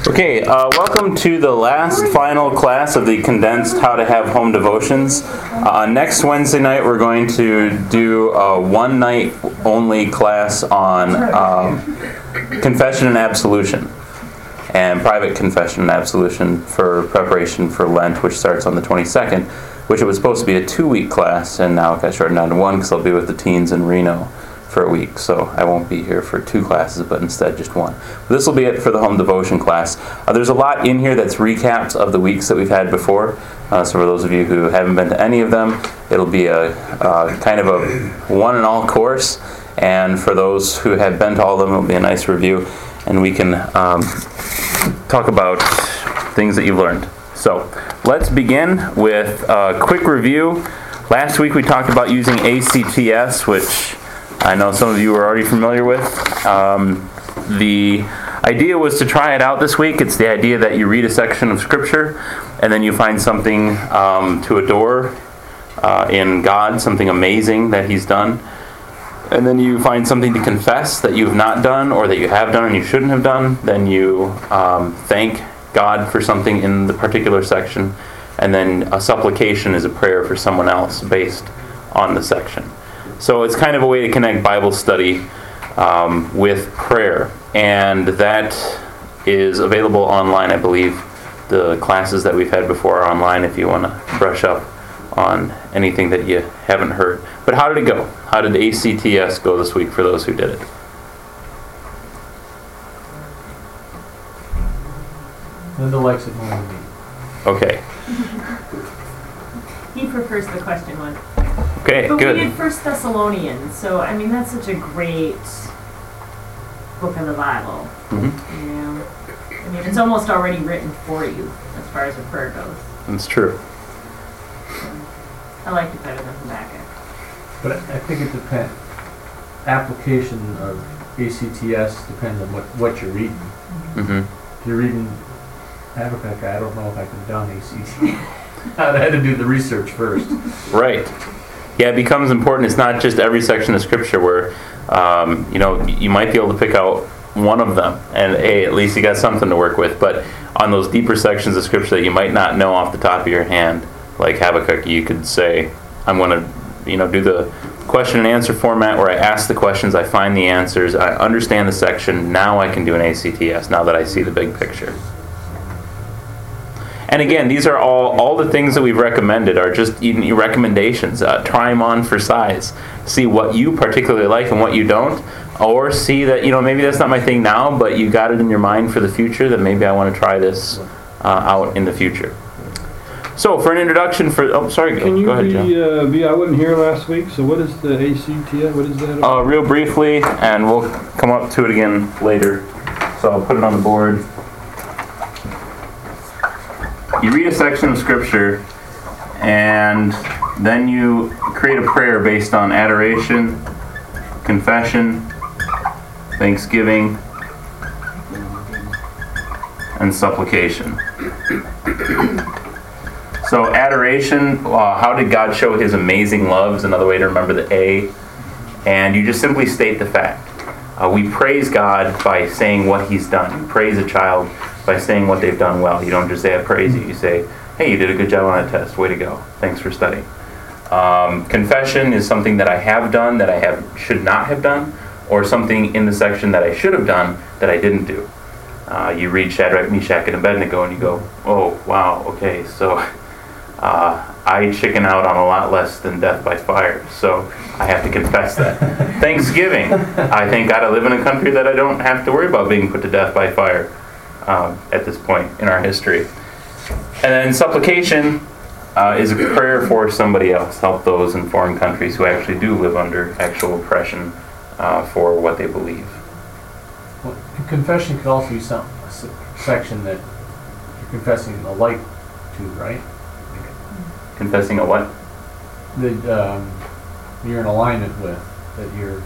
Okay, welcome to the last final class of the condensed How to Have Home Devotions. Next Wednesday night we're going to do a one-night only class on confession and absolution, and private confession and absolution for preparation for Lent, which starts on the 22nd, which it was supposed to be a 2-week class, and now it got shortened down to one because I'll be with the teens in Reno for a week, so I won't be here for 2 classes, but instead just one. This will be it for the home devotion class. There's a lot in here that's recaps of the weeks that we've had before, so for those of you who haven't been to any of them, it'll be a kind of a one-and-all course, and for those who have been to all of them, it'll be a nice review, and we can talk about things that you've learned. So let's begin with a quick review. Last week we talked about using ACTS, which I know some of you are already familiar with. The idea was to try it out this week. It's the idea that you read a section of Scripture and then you find something to adore in God, something amazing that He's done. And then you find something to confess that you've not done or that you have done and you shouldn't have done. Then you thank God for something in the particular section. And then a supplication is a prayer for someone else based on the section. So it's kind of a way to connect Bible study with prayer. And that is available online, I believe. The classes that we've had before are online if you want to brush up on anything that you haven't heard. But how did it go? How did ACTS go this week for those who did it? Linda likes it more than me. Okay. He prefers the question one. Okay, but good. We did 1 Thessalonians, so I mean that's such a great book of the Bible. Mm-hmm. You know, I mean it's almost already written for you as far as a prayer goes. That's true. I liked it better than Habakkuk. But I think it depends. Application of ACTS depends on what you're reading. Mm-hmm. If you're reading Habakkuk, I don't know if I could have done ACTS. I had to do the research first. Right. Yeah, it becomes important. It's not just every section of Scripture where, you might be able to pick out one of them, and hey, at least you got something to work with. But on those deeper sections of Scripture that you might not know off the top of your hand, like Habakkuk, you could say, I'm going to, do the question and answer format where I ask the questions, I find the answers, I understand the section. Now I can do an ACTS. Now that I see the big picture. And again, these are all the things that we've recommended are just recommendations. Try them on for size. See what you particularly like and what you don't. Or see that, maybe that's not my thing now, but you got it in your mind for the future, that maybe I want to try this out in the future. So for an introduction go ahead, Joe. I wasn't here last week, so what is the ACTS? What is that? Real briefly, and we'll come up to it again later. So I'll put it on the board. You read a section of Scripture, and then you create a prayer based on adoration, confession, thanksgiving, and supplication. So adoration, how did God show His amazing love is another way to remember the A. And you just simply state the fact. We praise God by saying what He's done. You praise a child by saying what they've done well. You don't just say, I praise you. You say, hey, you did a good job on that test. Way to go. Thanks for studying. Confession is something that I have done that I should not have done, or something in the section that I should have done that I didn't do. You read Shadrach, Meshach, and Abednego, and you go, oh, wow, okay, so I chicken out on a lot less than death by fire, so I have to confess that. Thanksgiving. I thank God I live in a country that I don't have to worry about being put to death by fire at this point in our history. And then supplication is a prayer for somebody else. Help those in foreign countries who actually do live under actual oppression for what they believe. Well, confession could also be a section that you're confessing a like to, right? Confessing a what? That you're in alignment with, that you're...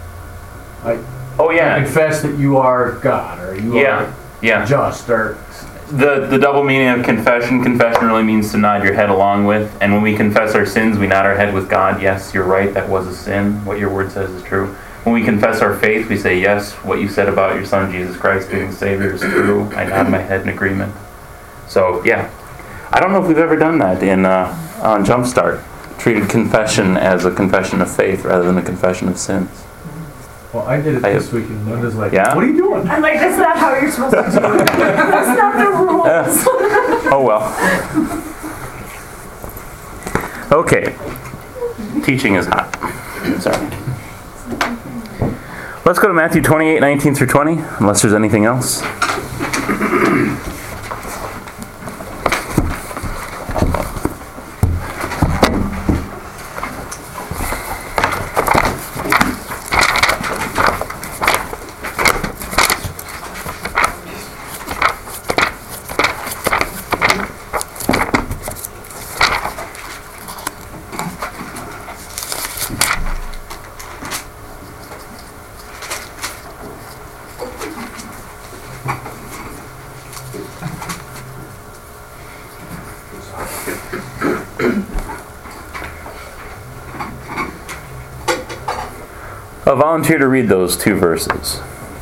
I confess that you are God, or you are just, or... The double meaning of confession really means to nod your head along with. And when we confess our sins, we nod our head with God. Yes, you're right, that was a sin. What your word says is true. When we confess our faith, we say, yes, what you said about your Son, Jesus Christ, being the Savior is true. I nod my head in agreement. So, yeah. I don't know if we've ever done that on Jumpstart. Treated confession as a confession of faith rather than a confession of sins. Well, I did it this week, and Linda's like, Yeah? what are you doing? I'm like, that's not how you're supposed to do it. That's not the rules. Oh, well. Okay. Teaching is hot. Sorry. Let's go to Matthew 28, 19 through 20, unless there's anything else. I'll volunteer to read those 2 verses.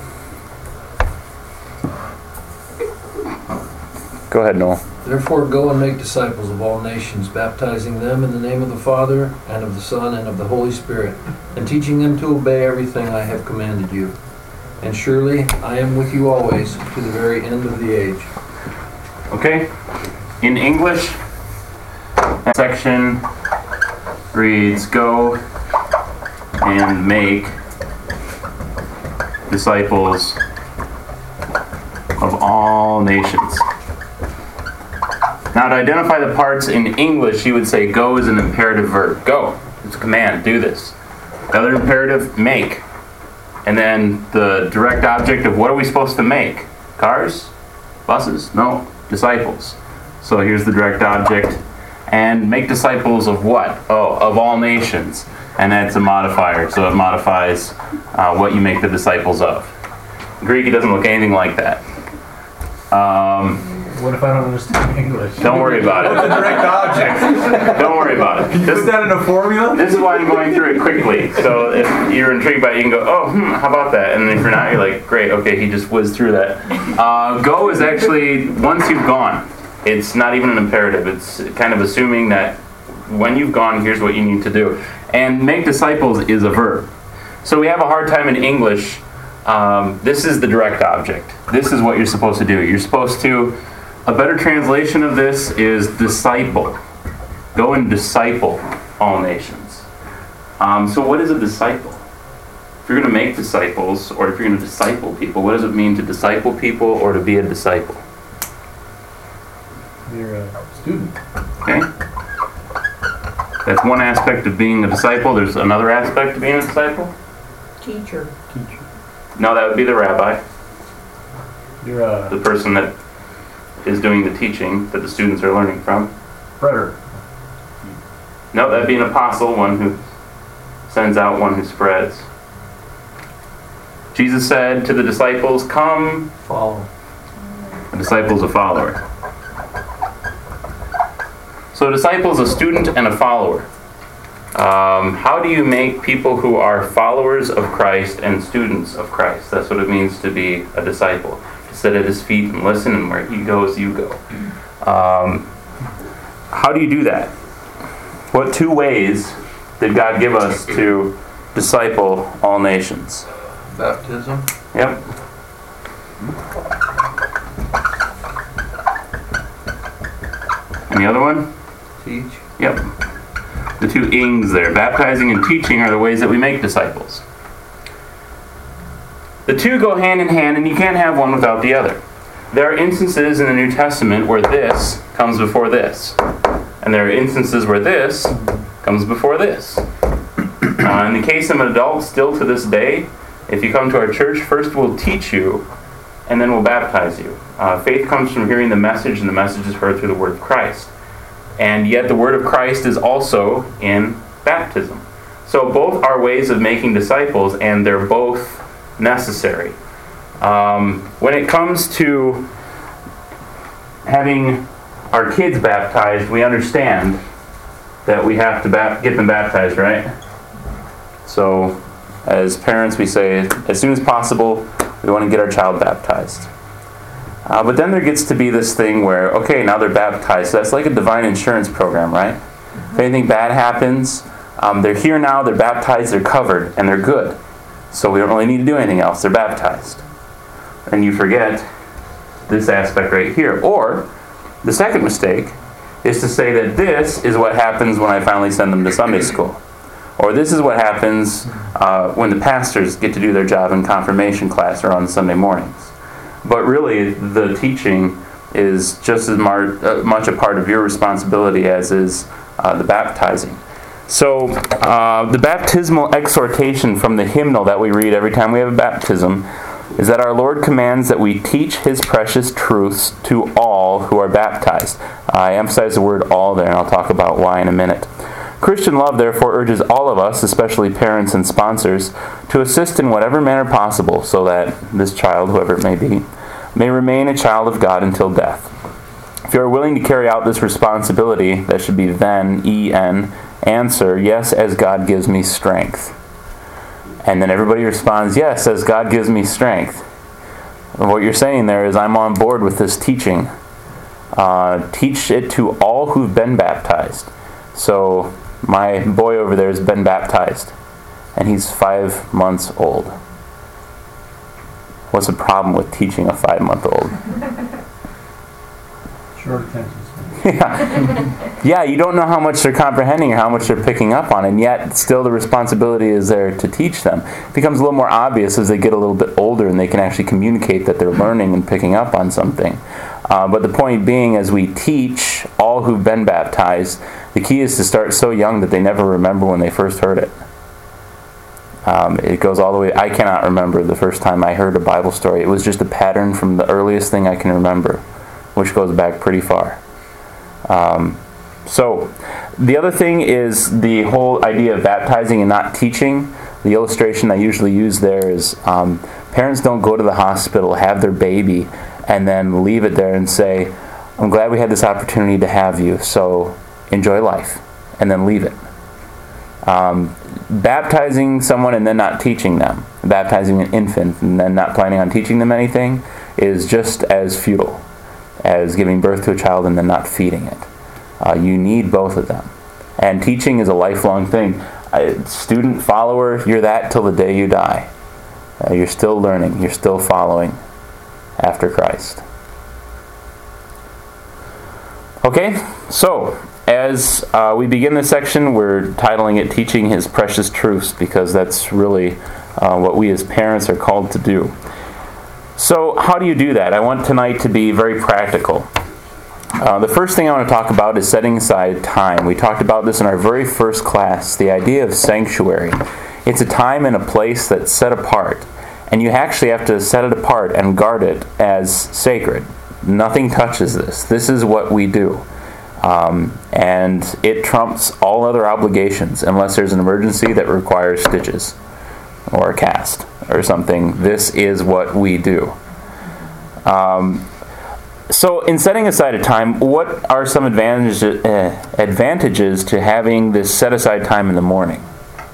Go ahead, Noel. Therefore go and make disciples of all nations, baptizing them in the name of the Father, and of the Son, and of the Holy Spirit, and teaching them to obey everything I have commanded you. And surely I am with you always, to the very end of the age. Okay? In English, that section reads, go and make disciples of all nations. Now, to identify the parts in English, you would say go is an imperative verb. Go. It's a command. Do this. The other imperative, make. And then the direct object of what are we supposed to make? Cars? Buses? No. Disciples. So here's the direct object. And make disciples of what? Oh, of all nations. And that's a modifier. So it modifies what you make the disciples of. In Greek, it doesn't look anything like that. What if I don't understand English? Don't worry about it. What's a direct object? Don't worry about it. Put that in a formula? This is why I'm going through it quickly. So if you're intrigued by it, you can go, oh, how about that? And if you're not, you're like, great, okay, he just whizzed through that. Go is actually, once you've gone, it's not even an imperative. It's kind of assuming that when you've gone, here's what you need to do. And make disciples is a verb. So we have a hard time in English. This is the direct object. This is what you're supposed to do. You're supposed to, a better translation of this is disciple. Go and disciple all nations. So what is a disciple? If you're going to make disciples, or if you're going to disciple people, what does it mean to disciple people or to be a disciple? You're a student. Okay? That's one aspect of being a disciple. There's another aspect of being a disciple. Teacher. No, that would be the rabbi, You're a the person that is doing the teaching that the students are learning from. spreader. No, that'd be an apostle, one who sends out, one who spreads. Jesus said to the disciples, come. Follow. A disciple is a follower. So a disciple is a student and a follower. How do you make people who are followers of Christ and students of Christ? That's what it means to be a disciple. To sit at his feet and listen, and where he goes, you go. How do you do that? What 2 ways did God give us to disciple all nations? Baptism. Yep. And the other one? Teach. Yep. The 2 ings there. Baptizing and teaching are the ways that we make disciples. The 2 go hand in hand, and you can't have one without the other. There are instances in the New Testament where this comes before this. And there are instances where this comes before this. In the case of an adult, still to this day, if you come to our church, first we'll teach you, and then we'll baptize you. Faith comes from hearing the message, and the message is heard through the word of Christ. And yet the word of Christ is also in baptism. So both are ways of making disciples, and they're both necessary. When it comes to having our kids baptized, we understand that we have to get them baptized, right? So As parents, we say, as soon as possible, we want to get our child baptized. But then there gets to be this thing where, okay, now they're baptized. So that's like a divine insurance program, right? If anything bad happens, they're here now, they're baptized, they're covered, and they're good. So we don't really need to do anything else. They're baptized. And you forget this aspect right here. Or, the second mistake is to say that this is what happens when I finally send them to Sunday school. Or this is what happens when the pastors get to do their job in confirmation class or on Sunday mornings. But really, the teaching is just as much a part of your responsibility as is the baptizing. So, the baptismal exhortation from the hymnal that we read every time we have a baptism is that our Lord commands that we teach His precious truths to all who are baptized. I emphasize the word all there, and I'll talk about why in a minute. Christian love, therefore, urges all of us, especially parents and sponsors, to assist in whatever manner possible so that this child, whoever it may be, may remain a child of God until death. If you are willing to carry out this responsibility, that should be then, E-N, answer, yes, as God gives me strength. And then everybody responds, yes, as God gives me strength. And what you're saying there is, I'm on board with this teaching. Teach it to all who've been baptized. So, my boy over there has been baptized, and he's 5 months old. What's the problem with teaching a 5-month-old? Short attention span. Yeah, you don't know how much they're comprehending or how much they're picking up on, and yet still the responsibility is there to teach them. It becomes a little more obvious as they get a little bit older and they can actually communicate that they're learning and picking up on something. But the point being, as we teach all who've been baptized, the key is to start so young that they never remember when they first heard it. It goes all the way. I cannot remember the first time I heard a Bible story. It was just a pattern from the earliest thing I can remember, which goes back pretty far. So, the other thing is the whole idea of baptizing and not teaching. The illustration I usually use there is parents don't go to the hospital, have their baby, and then leave it there and say, I'm glad we had this opportunity to have you, so enjoy life, and then leave it. Baptizing someone and then not teaching them, baptizing an infant and then not planning on teaching them anything, is just as futile as giving birth to a child and then not feeding it. You need both of them. And teaching is a lifelong thing. Student, follower, you're that till the day you die. You're still learning, you're still following after Christ. Okay, so as we begin this section, we're titling it Teaching His Precious Truths, because that's really what we as parents are called to do. So how do you do that? I want tonight to be very practical. The first thing I want to talk about is setting aside time. We talked about this in our very first class, the idea of sanctuary. It's a time and a place that's set apart, and you actually have to set it apart and guard it as sacred. Nothing touches this. This is what we do. And it trumps all other obligations unless there's an emergency that requires stitches or a cast or something. This is what we do. So in setting aside a time, what are some advantages to having this set aside time in the morning?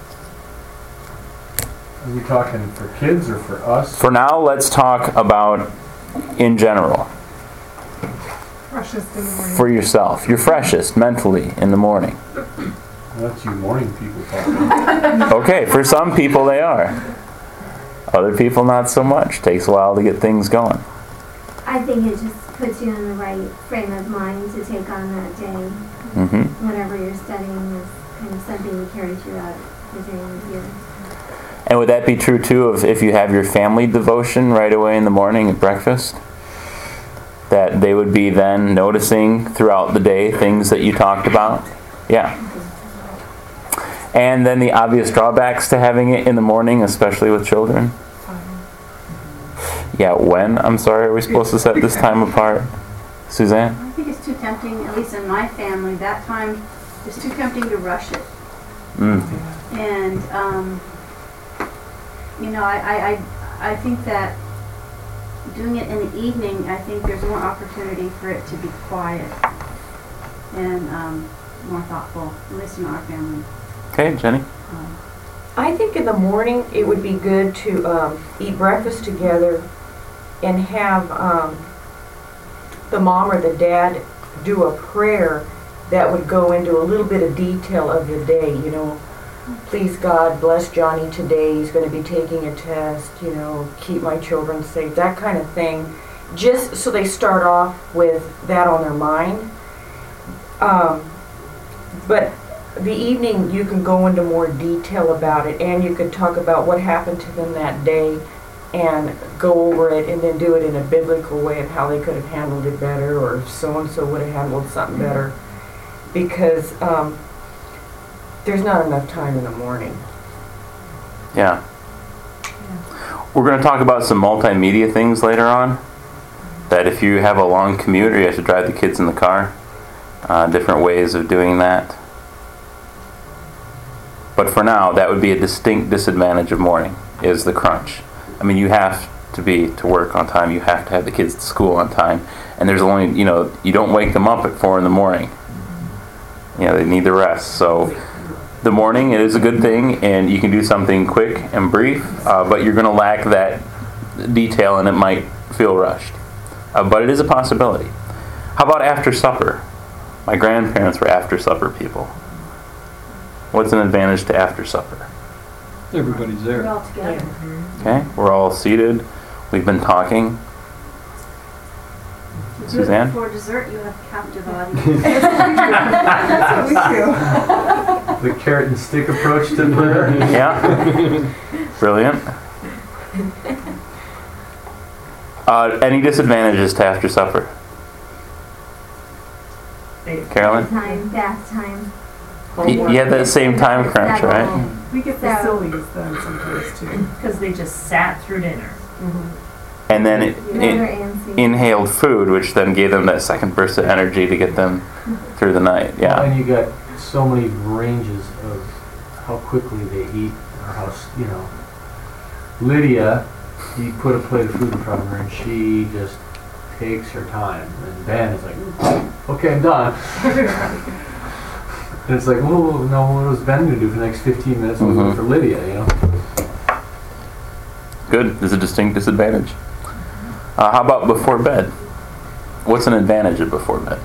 Are we talking for kids or for us? For now, let's talk about in general. Freshest in the morning. For yourself. You're freshest mentally in the morning. That's you morning people talking. Okay, for some people they are. Other people not so much. Takes a while to get things going. I think it just puts you in the right frame of mind to take on that day. Mm-hmm. Whatever you're studying is kind of something you carry throughout the day with you. And would that be true too of if you have your family devotion right away in the morning at breakfast? That they would be then noticing throughout the day things that you talked about? Yeah. And then the obvious drawbacks to having it in the morning, especially with children? Yeah, when? I'm sorry, are we supposed to set this time apart? Suzanne? I think it's too tempting, at least in my family, that time it's too tempting to rush it. And, I think that doing it in the evening, I think there's more opportunity for it to be quiet and more thoughtful, at least in our family. Okay, Jenny? I think in the morning it would be good to eat breakfast together and have the mom or the dad do a prayer that would go into a little bit of detail of the day, you know. Please God, bless Johnny today, he's going to be taking a test, you know, keep my children safe, that kind of thing. Just so they start off with that on their mind. But the evening you can go into more detail about it, and you could talk about what happened to them that day and go over it and then do it in a biblical way of how they could have handled it better, or so-and-so would have handled something better. Because there's not enough time in the morning. Yeah. We're going to talk about some multimedia things later on. That if you have a long commute or you have to drive the kids in the car, different ways of doing that. But for now, that would be a distinct disadvantage of morning, is the crunch. I mean, you have to be to work on time. You have to have the kids to school on time. And there's only, you know, you don't wake them up at 4 in the morning. You know, they need the rest. So the morning, it is a good thing, and you can do something quick and brief, but you're going to lack that detail, and it might feel rushed. But it is a possibility. How about after supper? My grandparents were after supper people. What's an advantage to after supper? Everybody's We're there. all together. Okay, we're all seated. We've been talking. Suzanne? For dessert, you have a captive audience. The carrot and stick approach to prayer. Yeah. Brilliant. Any disadvantages to after supper? Carolyn? Bath time. You have that same time crunch, right? We get facilities then sometimes too, because they just sat through dinner. And then Mother and Sue. inhaled food, which then gave them that second burst of energy to get them through the night. Yeah. And you got so many ranges of how quickly they eat, or how, you know. Lydia, you put a plate of food in front of her and she just takes her time. And Ben is like, okay, I'm done. And it's like, oh, no, what was Ben going to do for the next 15 minutes? What was it for Lydia, you know? Good. There's a distinct disadvantage. How about before bed? What's an advantage of before bed?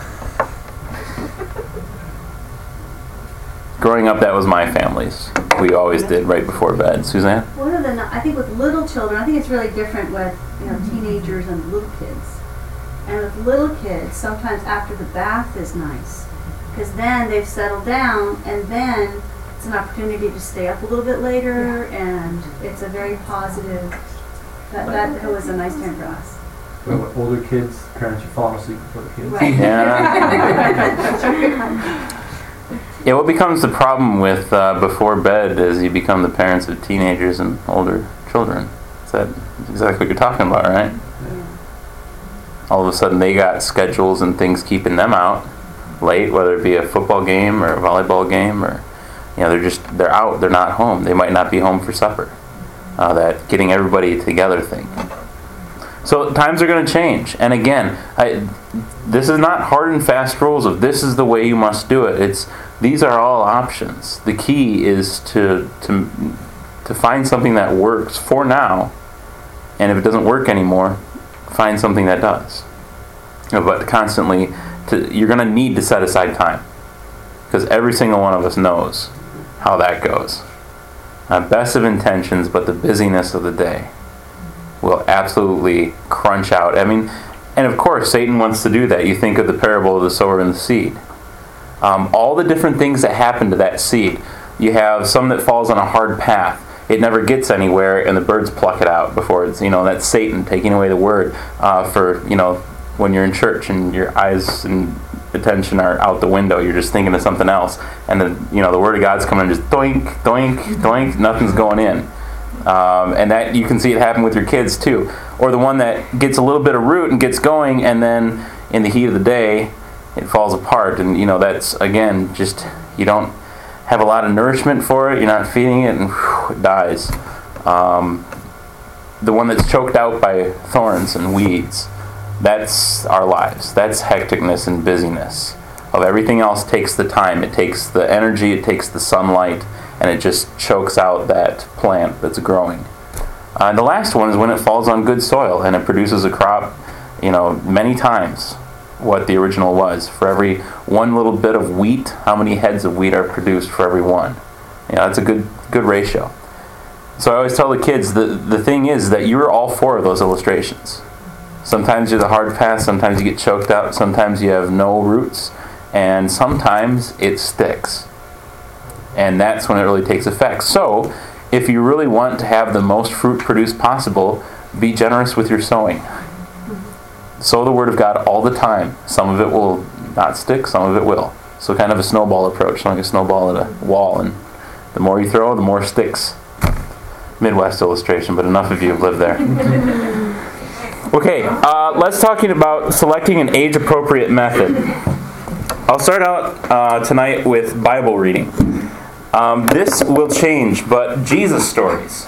Growing up, that was my family's. We always did right before bed. Suzanne? One of the, I think with little children, I think it's really different with, you know, teenagers and little kids. And with little kids, sometimes after the bath is nice, because then they've settled down, and then it's an opportunity to stay up a little bit later, and it's a very positive. That was a nice time for us. But with older kids, parents are falling asleep before the kids. Right. Yeah. Yeah, what becomes the problem with before bed is you become the parents of teenagers and older children. Is that exactly what you're talking about, right? Yeah. All of a sudden they got schedules and things keeping them out late, whether it be a football game or a volleyball game, or, you know, they're out, they're not home. They might not be home for supper. That getting everybody together thing. So times are going to change. And again, this is not hard and fast rules of this is the way you must do it. These are all options. The key is to find something that works for now, and if it doesn't work anymore, find something that does. But constantly, you're going to need to set aside time, because every single one of us knows how that goes. Best of intentions, but the busyness of the day will absolutely crunch out. I mean, and of course, Satan wants to do that. You think of the parable of the sower and the seed. All the different things that happen to that seed. You have some that falls on a hard path. It never gets anywhere, and the birds pluck it out before it's, that's Satan taking away the word for, when you're in church and your eyes and attention are out the window, you're just thinking of something else, and the word of God's coming and just doink, doink, doink, nothing's going in. And that you can see it happen with your kids too. Or the one that gets a little bit of root and gets going, and then in the heat of the day, it falls apart. And that's, again, just, you don't have a lot of nourishment for it, you're not feeding it, and it dies. The one that's choked out by thorns and weeds, that's our lives. That's hecticness and busyness. Of everything else takes the time, it takes the energy, it takes the sunlight, and it just chokes out that plant that's growing. And the last one is when it falls on good soil and it produces a crop, many times what the original was. For every one little bit of wheat, how many heads of wheat are produced for every one? That's a good ratio. So I always tell the kids, the thing is that you're all four of those illustrations. Sometimes you're the hard pass, sometimes you get choked out, sometimes you have no roots, and sometimes it sticks. And that's when it really takes effect. So, if you really want to have the most fruit produced possible, be generous with your sowing. Sow the Word of God all the time. Some of it will not stick, some of it will. So kind of a snowball approach, like a snowball at a wall, and the more you throw, the more sticks. Midwest illustration, but enough of you have lived there. Okay, let's talking about selecting an age-appropriate method. I'll start out tonight with Bible reading. This will change, but Jesus stories.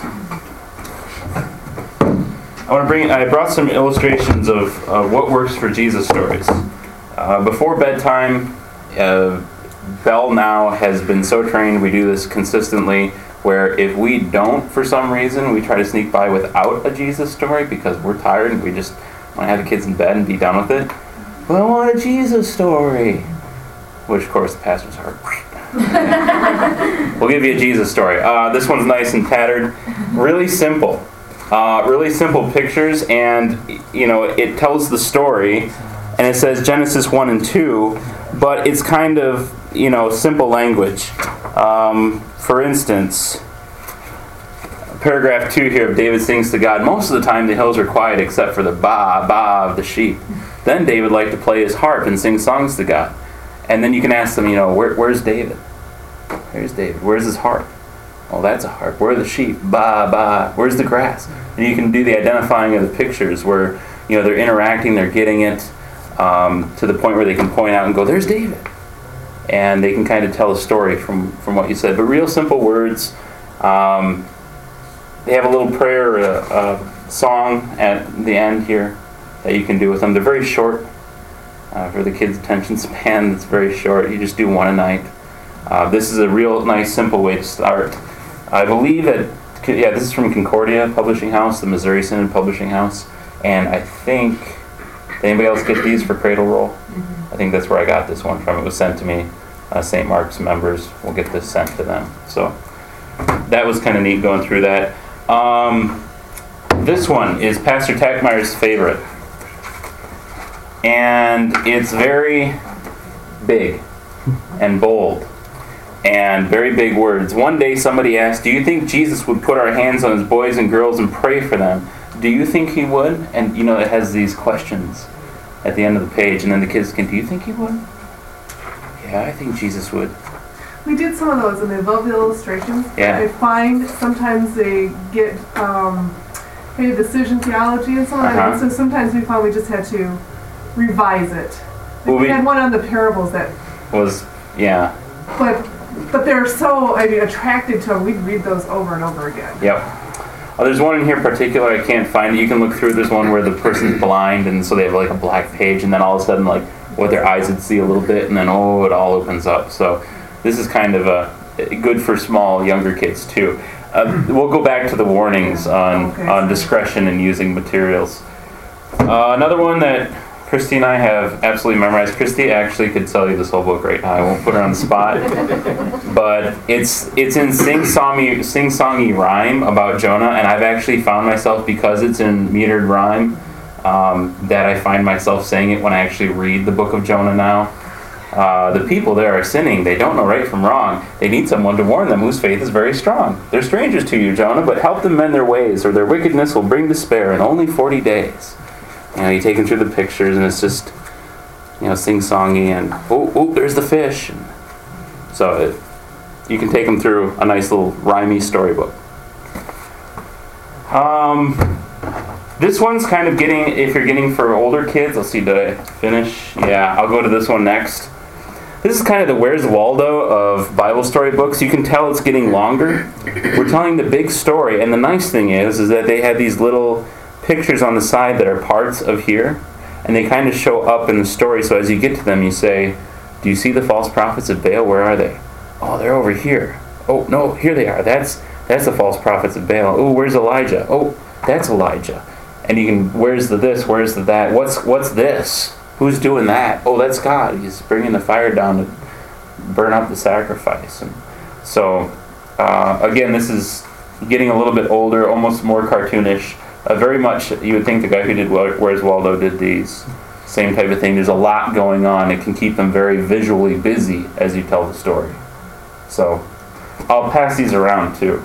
I brought some illustrations of what works for Jesus stories. Before bedtime, Belle now has been so trained, we do this consistently, where if we don't, for some reason, we try to sneak by without a Jesus story because we're tired and we just want to have the kids in bed and be done with it. Well, I want a Jesus story. Which, of course, the pastor's heart. We'll give you a Jesus story. This one's nice and tattered. Really simple. Really simple pictures, and, it tells the story, and it says Genesis 1 and 2, but it's kind of, simple language. For instance, paragraph 2 here of David sings to God. Most of the time the hills are quiet except for the baa, baa of the sheep. Then David liked to play his harp and sing songs to God. And then you can ask them, where's David? There's David. Where's his harp? Well, that's a harp. Where are the sheep? Baa, baa. Where's the grass? And you can do the identifying of the pictures where, they're interacting, they're getting it to the point where they can point out and go, there's David. And they can kind of tell a story from what you said. But real simple words. They have a little prayer, song at the end here that you can do with them. They're very short. For the kids' attention span, it's very short. You just do one a night. This is a real nice, simple way to start. I believe this is from Concordia Publishing House, the Missouri Synod Publishing House. And I think, did anybody else get these for Cradle Roll? I think that's where I got this one from. It was sent to me. St. Mark's members will get this sent to them. So that was kind of neat going through that. This one is Pastor Tackmeyer's favorite. And it's very big and bold and very big words. One day somebody asked, do you think Jesus would put our hands on his boys and girls and pray for them? Do you think he would? And it has these questions at the end of the page, and then the kids can, do you think he would? Yeah, I think Jesus would. We did some of those, and they love the illustrations. Yeah. I find sometimes they get maybe decision theology and so on. Uh-huh. So sometimes we found we just had to revise it. We had one on the parables that was, yeah. But they're so attracted to them. We'd read those over and over again. Yep. There's one in here in particular, I can't find it. You can look through. There's one where the person's blind, and so they have like a black page, and then all of a sudden, like, what their eyes would see a little bit, and then, it all opens up. So this is kind of good for small, younger kids, too. We'll go back to the warnings on discretion in using materials. Another one that Christy and I have absolutely memorized. Christy actually could tell you this whole book right now. I won't put her on the spot. But it's in sing-songy rhyme about Jonah, and I've actually found myself, because it's in metered rhyme, that I find myself saying it when I actually read the book of Jonah now. The people there are sinning. They don't know right from wrong. They need someone to warn them whose faith is very strong. They're strangers to you, Jonah, but help them mend their ways, or their wickedness will bring despair in only 40 days. You take them through the pictures, and it's just, sing-songy, and, there's the fish. And so you can take them through a nice little rhymey storybook. This one's kind of if you're getting for older kids, let's see, did I finish? Yeah, I'll go to this one next. This is kind of the Where's Waldo of Bible story books. You can tell it's getting longer. We're telling the big story, and the nice thing is that they have these little pictures on the side that are parts of here, and they kind of show up in the story. So as you get to them, you say, do you see the false prophets of Baal? Where are they? Oh, they're over here. Oh, no, here they are. That's the false prophets of Baal. Oh, where's Elijah? Oh, that's Elijah. And you can, where's the this, where's the that? What's this? Who's doing that? Oh, that's God. He's bringing the fire down to burn up the sacrifice. And so, again, this is getting a little bit older, almost more cartoonish. Very much, you would think the guy who did Where's Waldo did these. Same type of thing. There's a lot going on. It can keep them very visually busy as you tell the story. So, I'll pass these around too.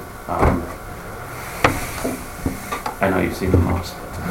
I know you've seen the most.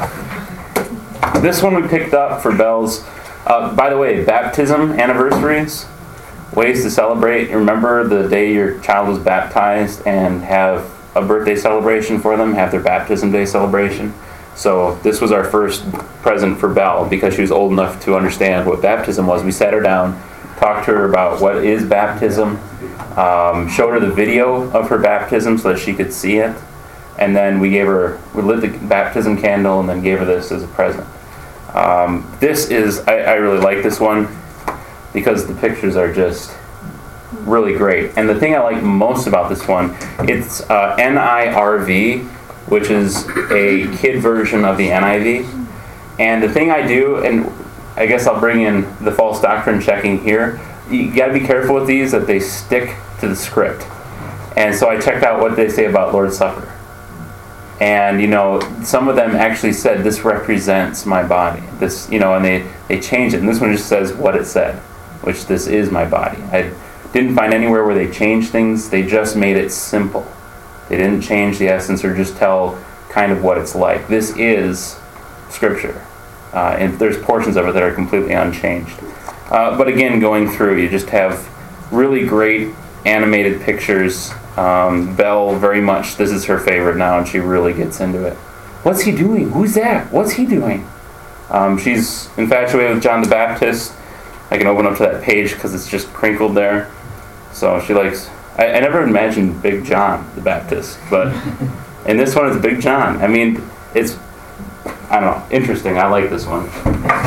This one we picked up for Belle's. By the way, baptism anniversaries, ways to celebrate. Remember the day your child was baptized and have a birthday celebration for them, have their baptism day celebration. So this was our first present for Belle because she was old enough to understand what baptism was. We sat her down, talked to her about what is baptism, showed her the video of her baptism so that she could see it, and then we lit the baptism candle and then gave her this as a present. This is, I really like this one because the pictures are just really great. And the thing I like most about this one, it's NIRV, which is a kid version of the NIV. And the thing I do, and I guess I'll bring in the false doctrine checking here, you got to be careful with these that they stick to the script. And so I checked out what they say about Lord's Supper. And, some of them actually said, this represents my body. This, and they changed it. And this one just says what it said, which this is my body. I didn't find anywhere where they changed things. They just made it simple. They didn't change the essence or just tell kind of what it's like. This is Scripture. And there's portions of it that are completely unchanged. But again, going through, you just have really great animated pictures. Belle, very much, this is her favorite now, and she really gets into it. What's he doing? Who's that? What's he doing? She's infatuated with John the Baptist. I can open up to that page because it's just crinkled there. So she likes... I never imagined Big John the Baptist, but in this one it's Big John. I mean, it's, I don't know, interesting. I like this one.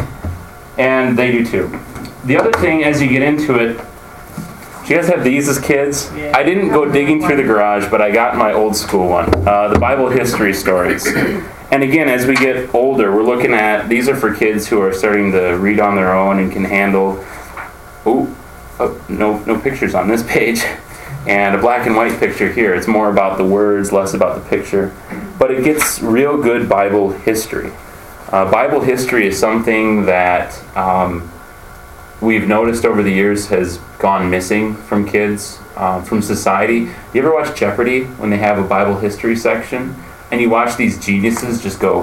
And they do too. The other thing, as you get into it, do you guys have these as kids? Yeah. I didn't go digging through the garage, but I got my old school one. The Bible history stories. And again, as we get older, we're looking at, these are for kids who are starting to read on their own and can handle, no pictures on this page. And a black and white picture here. It's more about the words, less about the picture. But it gets real good Bible history. Bible history is something that we've noticed over the years has gone missing from kids, from society. You ever watch Jeopardy when they have a Bible history section? And you watch these geniuses just go,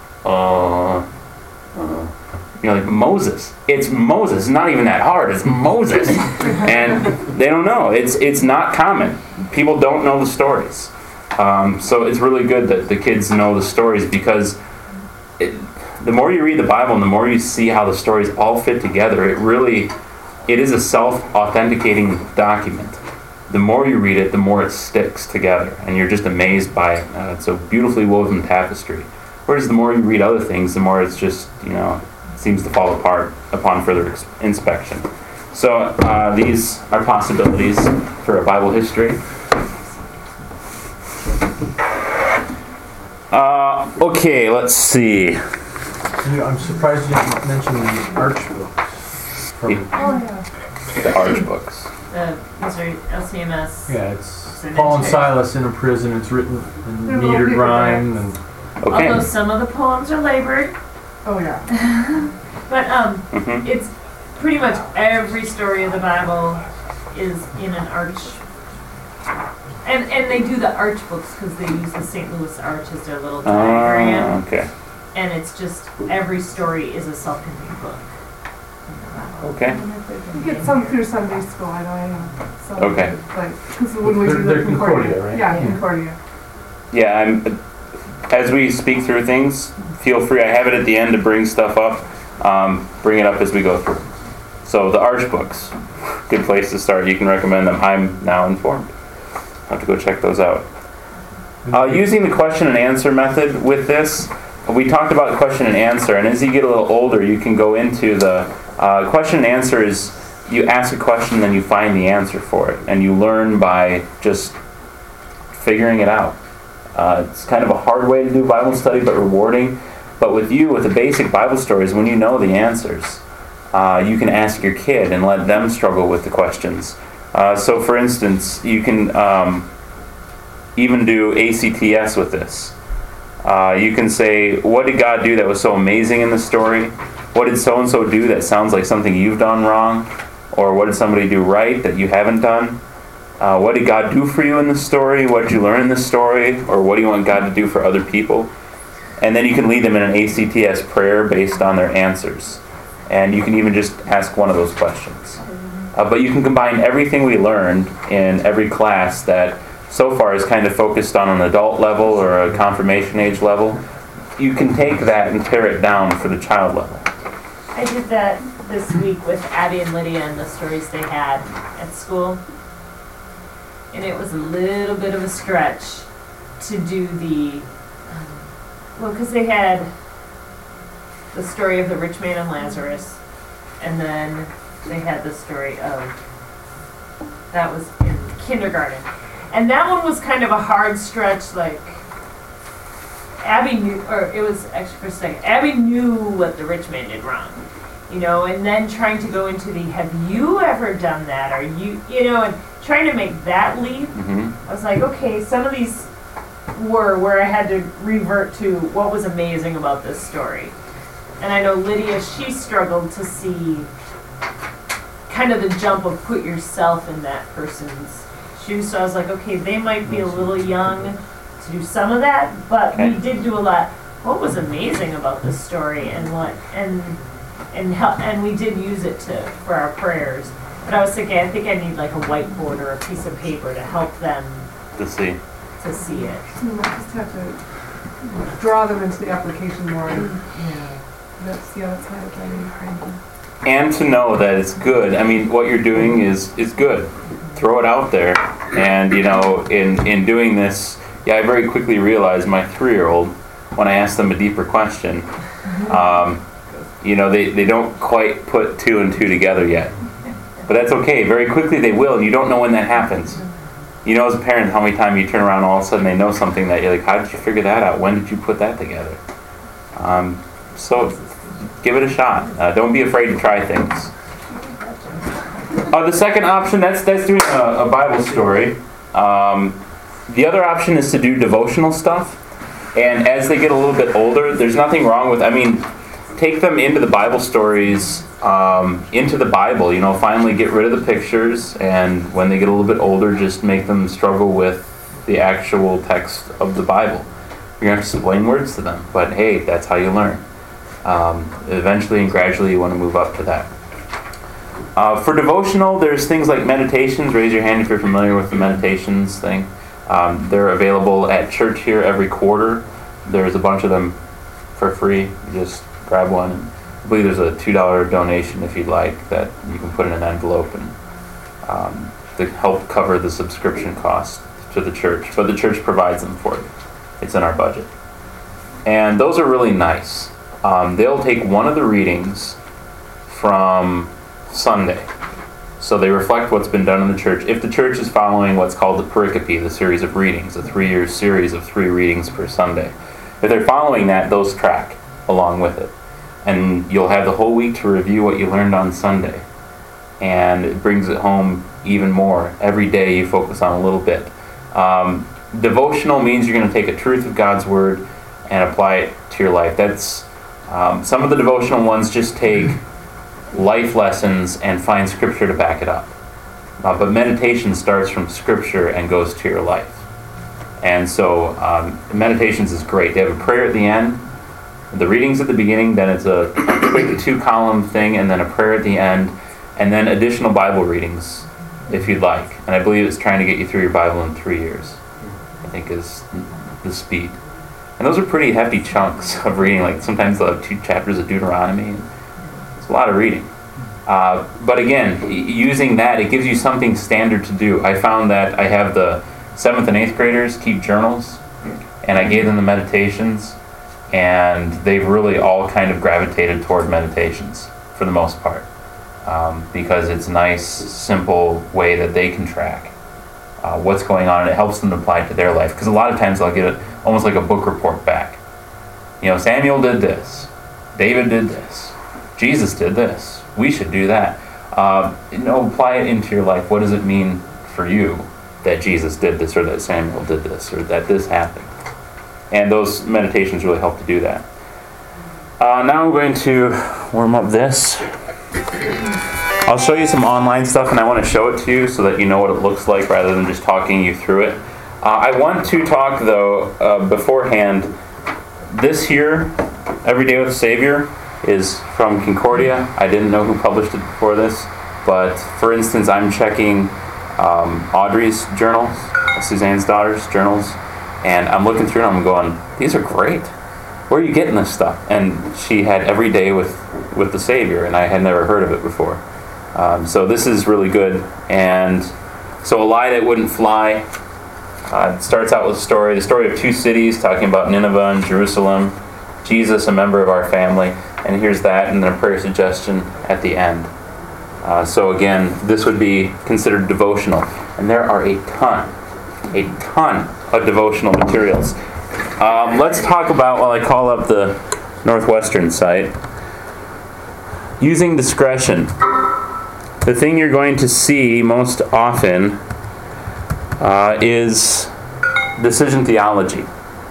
like Moses. It's Moses. It's not even that hard. It's Moses. And they don't know. It's not common. People don't know the stories. So it's really good that the kids know the stories because the more you read the Bible and the more you see how the stories all fit together, it is a self-authenticating document. The more you read it, the more it sticks together. And you're just amazed by it. It's a beautifully woven tapestry. Whereas the more you read other things, the more it's just, seems to fall apart upon further inspection. So these are possibilities for a Bible history. Okay, let's see. I'm surprised you didn't mention the Arch books. The Arch books. These are LCMS. Yeah, it's Paul and Silas in a prison. It's written in metered rhyme. And Okay. Although some of the poems are labored. Oh, yeah. But it's pretty much every story of the Bible is in an arch. And they do the arch books because they use the St. Louis Arch as their little diagram. Okay. And it's just, every story is a self-contained book. Okay. You get some through Sunday school, I know. Some, Okay. Because when we do the They're Concordia, right? Yeah, Concordia. Yeah, as we speak through things, feel free. I have it at the end to bring stuff up. Bring it up as we go through. So the Arch books, good place to start. You can recommend them. I'm now informed. I'll have to go check those out. Using the question and answer method with this, we talked about question and answer, and as you get a little older, you can go into the question and answer is you ask a question, then you find the answer for it, and you learn by just figuring it out. It's kind of a hard way to do Bible study, but rewarding. But with the basic Bible stories, when you know the answers, you can ask your kid and let them struggle with the questions. So for instance, you can even do ACTS with this. You can say, what did God do that was so amazing in the story? What did so-and-so do that sounds like something you've done wrong? Or what did somebody do right that you haven't done? What did God do for you in the story? What did you learn in the story? Or what do you want God to do for other people? And then you can lead them in an ACTS prayer based on their answers. And you can even just ask one of those questions. But you can combine everything we learned in every class that so far is kind of focused on an adult level or a confirmation age level. You can take that and tear it down for the child level. I did that this week with Abby and Lydia and the stories they had at school. And it was a little bit of a stretch to do because they had the story of the rich man and Lazarus, and then they had the story that was in kindergarten. And that one was kind of a hard stretch, like, Abby knew, or it was actually for a second, Abby knew what the rich man did wrong, and then trying to go into have you ever done that, or and trying to make that leap. I was like, okay, some of these were where I had to revert to what was amazing about this story. And I know Lydia, she struggled to see kind of the jump of put yourself in that person's shoes. So I was like, okay, they might be a little young to do some of that, but we did do a lot. What was amazing about this story, and we did use it for our prayers. But I was thinking, I think I need like a whiteboard or a piece of paper to help them to see it. You might just have to draw them into the application more. That's kind of thing. And to know that it's good. I mean, what you're doing is good. Throw it out there. And, in doing this, I very quickly realized my 3-year-old, when I asked them a deeper question, they don't quite put 2 and 2 together yet. But that's okay. Very quickly they will, and you don't know when that happens. As a parent, how many times you turn around and all of a sudden they know something that you're like, how did you figure that out? When did you put that together? So give it a shot. Don't be afraid to try things. The second option, that's doing a Bible story. The other option is to do devotional stuff. And as they get a little bit older, there's nothing wrong with, take them into the Bible stories, into the Bible, finally get rid of the pictures, and when they get a little bit older, just make them struggle with the actual text of the Bible. You're going to have to explain words to them, but hey, that's how you learn. Eventually and gradually you want to move up to that. For devotional, there's things like meditations. Raise your hand if you're familiar with the meditations thing. They're available at church here every quarter. There's a bunch of them for free. You just grab one. I believe there's a $2 donation if you'd like that you can put in an envelope and to help cover the subscription cost to the church. But the church provides them for you. It's in our budget. And those are really nice. They'll take one of the readings from Sunday. So they reflect what's been done in the church. If the church is following what's called the pericope, the series of readings, a 3-year series of 3 readings per Sunday. If they're following that, those track along with it. And you'll have the whole week to review what you learned on Sunday. And it brings it home even more. Every day you focus on a little bit. Devotional means you're going to take a truth of God's Word and apply it to your life. That's some of the devotional ones just take life lessons and find Scripture to back it up. But meditation starts from Scripture and goes to your life. And so meditations is great. They have a prayer at the end, the readings at the beginning, then it's a quick 2-column thing, and then a prayer at the end, and then additional Bible readings if you'd like. And I believe it's trying to get you through your Bible in 3 years, I think is the speed. And those are pretty hefty chunks of reading. Like sometimes they'll have 2 chapters of Deuteronomy. It's a lot of reading. But again, using that, it gives you something standard to do. I found that I have the 7th and 8th graders keep journals, and I gave them the meditations, and they've really all kind of gravitated toward meditations for the most part. because it's a nice, simple way that they can track what's going on, and it helps them apply it to their life. Because a lot of times they'll get it almost like a book report back. Samuel did this, David did this, Jesus did this, we should do that. Apply it into your life. What does it mean for you that Jesus did this, or that Samuel did this, or that this happened? And those meditations really help to do that. Now I'm going to warm up this. I'll show you some online stuff, and I want to show it to you so that you know what it looks like rather than just talking you through it. I want to talk, though, beforehand. This here, Every Day with the Savior, is from Concordia. I didn't know who published it before this, but for instance, I'm checking Audrey's journals, Suzanne's daughter's journals, and I'm looking through and I'm going, these are great. Where are you getting this stuff? And she had Every Day with the Savior, and I had never heard of it before. So this is really good. And so A Lie That Wouldn't Fly, it starts out with the story of two cities, talking about Nineveh and Jerusalem, Jesus, a member of our family, and here's that, and then a prayer suggestion at the end. So again, this would be considered devotional. And there are a ton of devotional materials. Let's talk about, while I call up the Northwestern site, using discretion. The thing you're going to see most often is decision theology.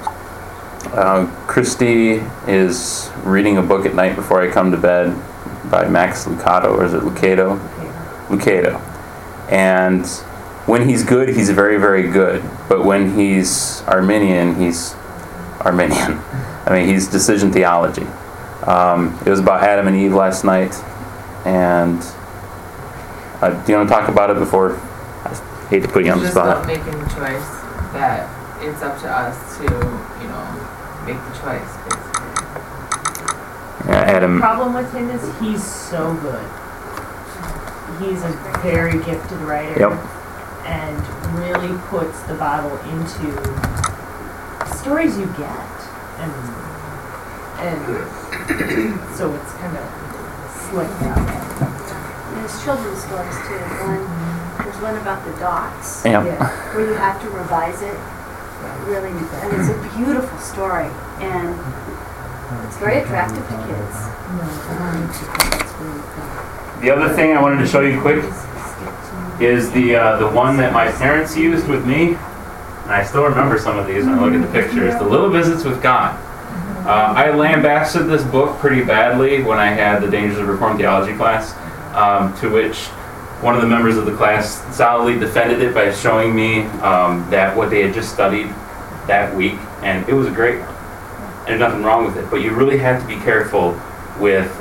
Christy is reading a book at night before I come to bed by Max Lucado, or is it Lucado? Lucado. And when he's good, he's very, very good. But when he's Arminian, he's Arminian. I mean, he's decision theology. It was about Adam and Eve last night. And do you want to talk about it before? I hate to put you on the spot. Just about making the choice, that it's up to us to, make the choice, basically. Yeah, Adam. The problem with him is he's so good. He's a very gifted writer. Yep. And really puts the Bible into stories you get. And so it's kind of slick that way. There's children's stories too. There's one about the dots, Yep. where you have to revise it. Really, and it's a beautiful story, and it's very attractive to kids. The other thing I wanted to show you quick is the one that my parents used with me, and I still remember some of these when I look at the pictures. The Little Visits with God. I lambasted this book pretty badly when I had the Dangers of Reformed Theology class, to which one of the members of the class solidly defended it by showing me that what they had just studied that week, and it was a great one. And there's nothing wrong with it, but you really have to be careful with,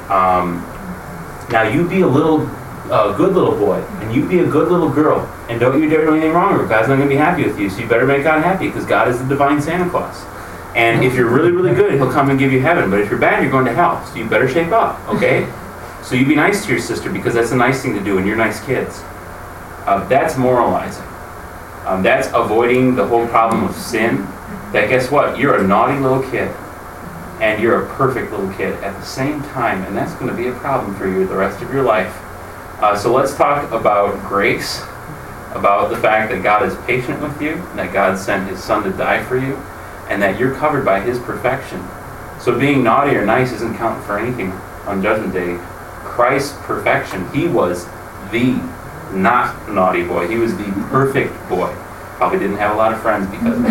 now you be a good little boy, and you be a good little girl, and don't you dare do anything wrong, or God's not going to be happy with you, so you better make God happy, because God is the divine Santa Claus. And if you're really, really good, he'll come and give you heaven, but if you're bad, you're going to hell, so you better shape up, okay? So you be nice to your sister, because that's a nice thing to do, and you're nice kids. That's moralizing. That's avoiding the whole problem of sin. That guess what? You're a naughty little kid, and you're a perfect little kid at the same time, and that's going to be a problem for you the rest of your life. So let's talk about grace, about the fact that God is patient with you, and that God sent his son to die for you, and that you're covered by his perfection. So being naughty or nice isn't counting for anything on Judgment Day. Christ's perfection, he was the not naughty boy. He was the perfect boy. Probably didn't have a lot of friends because of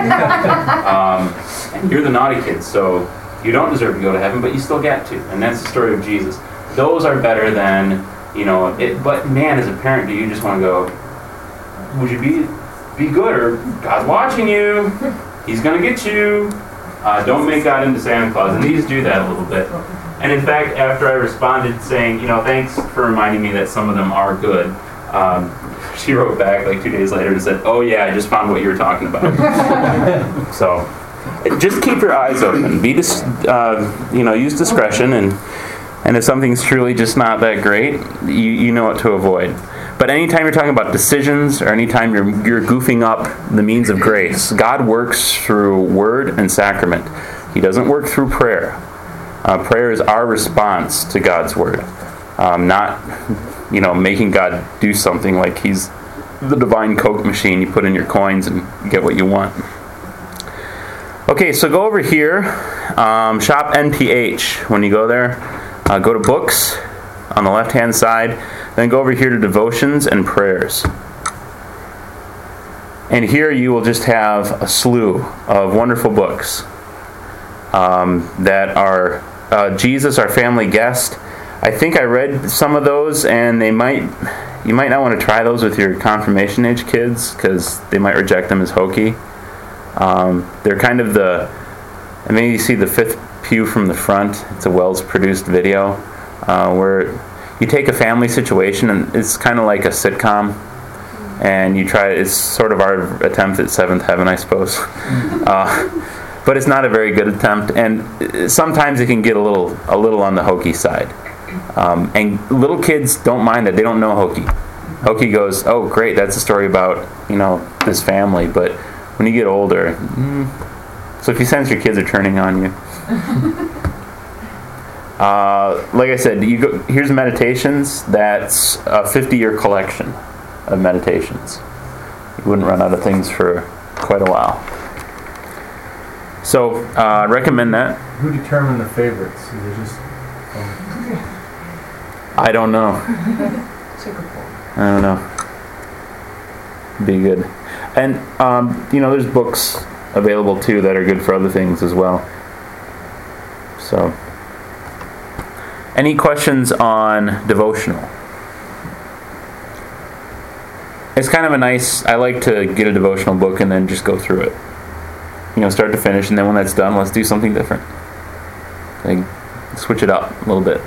that. And you're the naughty kid, so you don't deserve to go to heaven, but you still get to. And that's the story of Jesus. Those are better than, but man, as a parent, do you just want to go, would you be good, or God's watching you, he's going to get you. Don't make God into Santa Claus. And these do that a little bit. And in fact, after I responded saying, thanks for reminding me that some of them are good, she wrote back like 2 days later and said, oh yeah, I just found what you were talking about. So, just keep your eyes open. Use discretion, and if something's truly just not that great, you know what to avoid. But anytime you're talking about decisions, or anytime you're goofing up the means of grace, God works through word and sacrament. He doesn't work through prayer. Prayer is our response to God's word. not, making God do something like he's the divine Coke machine. You put in your coins and get what you want. Okay, so go over here, shop NPH. When you go there, go to books on the left-hand side, then go over here to devotions and prayers. And here you will just have a slew of wonderful books that are Jesus, Our Family Guest. I think I read some of those, and you might not want to try those with your confirmation age kids because they might reject them as hokey. They're kind of and maybe you see the fifth pew from the front. It's a Wells produced video where you take a family situation, and it's kind of like a sitcom, and you try. It's sort of our attempt at Seventh Heaven, I suppose. But it's not a very good attempt, and sometimes it can get a little on the hokey side. And little kids don't mind it. They don't know hokey. Hokey goes, oh great, that's a story about this family. But when you get older, so if you sense your kids are turning on you, like I said, here's Meditations. That's a 50-year collection of meditations. You wouldn't run out of things for quite a while. So, recommend that. Who determined the favorites? Is it just... I don't know. I don't know. Be good. And, there's books available, too, that are good for other things as well. So, any questions on devotional? It's kind of I like to get a devotional book and then just go through it. Start to finish, and then when that's done, let's do something different. Switch it up a little bit.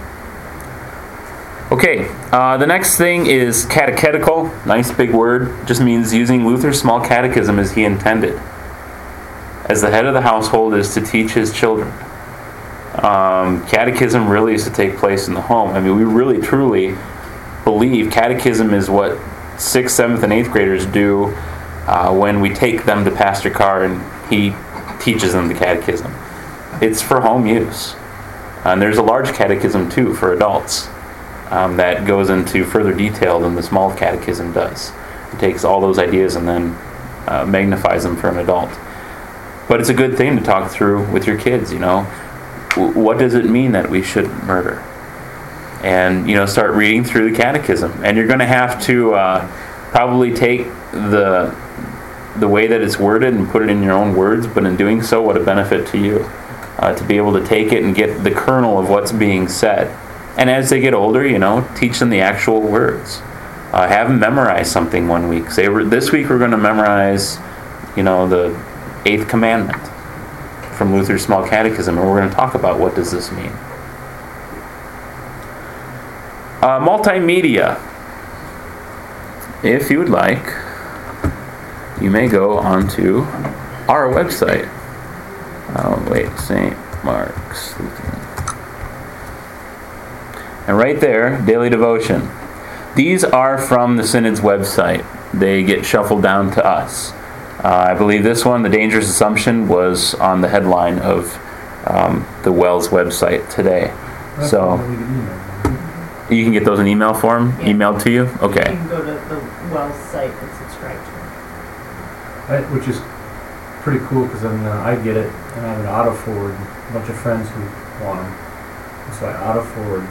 Okay, the next thing is catechetical. Nice big word. Just means using Luther's small catechism as he intended. As the head of the household is to teach his children. Catechism really is to take place in the home. I mean, we really, truly believe catechism is what 6th, 7th, and 8th graders do when we take them to Pastor Carr and he teaches them the catechism. It's for home use. And there's a large catechism, too, for adults that goes into further detail than the small catechism does. It takes all those ideas and then magnifies them for an adult. But it's a good thing to talk through with your kids, What does it mean that we shouldn't murder? And, start reading through the catechism. And you're going to have to probably take the way that it's worded and put it in your own words, but in doing so, what a benefit to you. To be able to take it and get the kernel of what's being said. And as they get older, teach them the actual words. Have them memorize something one week. Say, this week we're going to memorize, the 8th commandment from Luther's Small Catechism, and we're going to talk about what does this mean. Multimedia. If you would like, you may go onto our website. St. Mark's Lutheran. And right there, Daily Devotion. These are from the Synod's website. They get shuffled down to us. I believe this one, The Dangerous Assumption, was on the headline of the Wells website today. So you can get those in email form, emailed to you? Okay. You can go to the Wells site and subscribe to it. Which is pretty cool, because then I get it, and I have an auto-forward, a bunch of friends who want them. And so I auto-forward,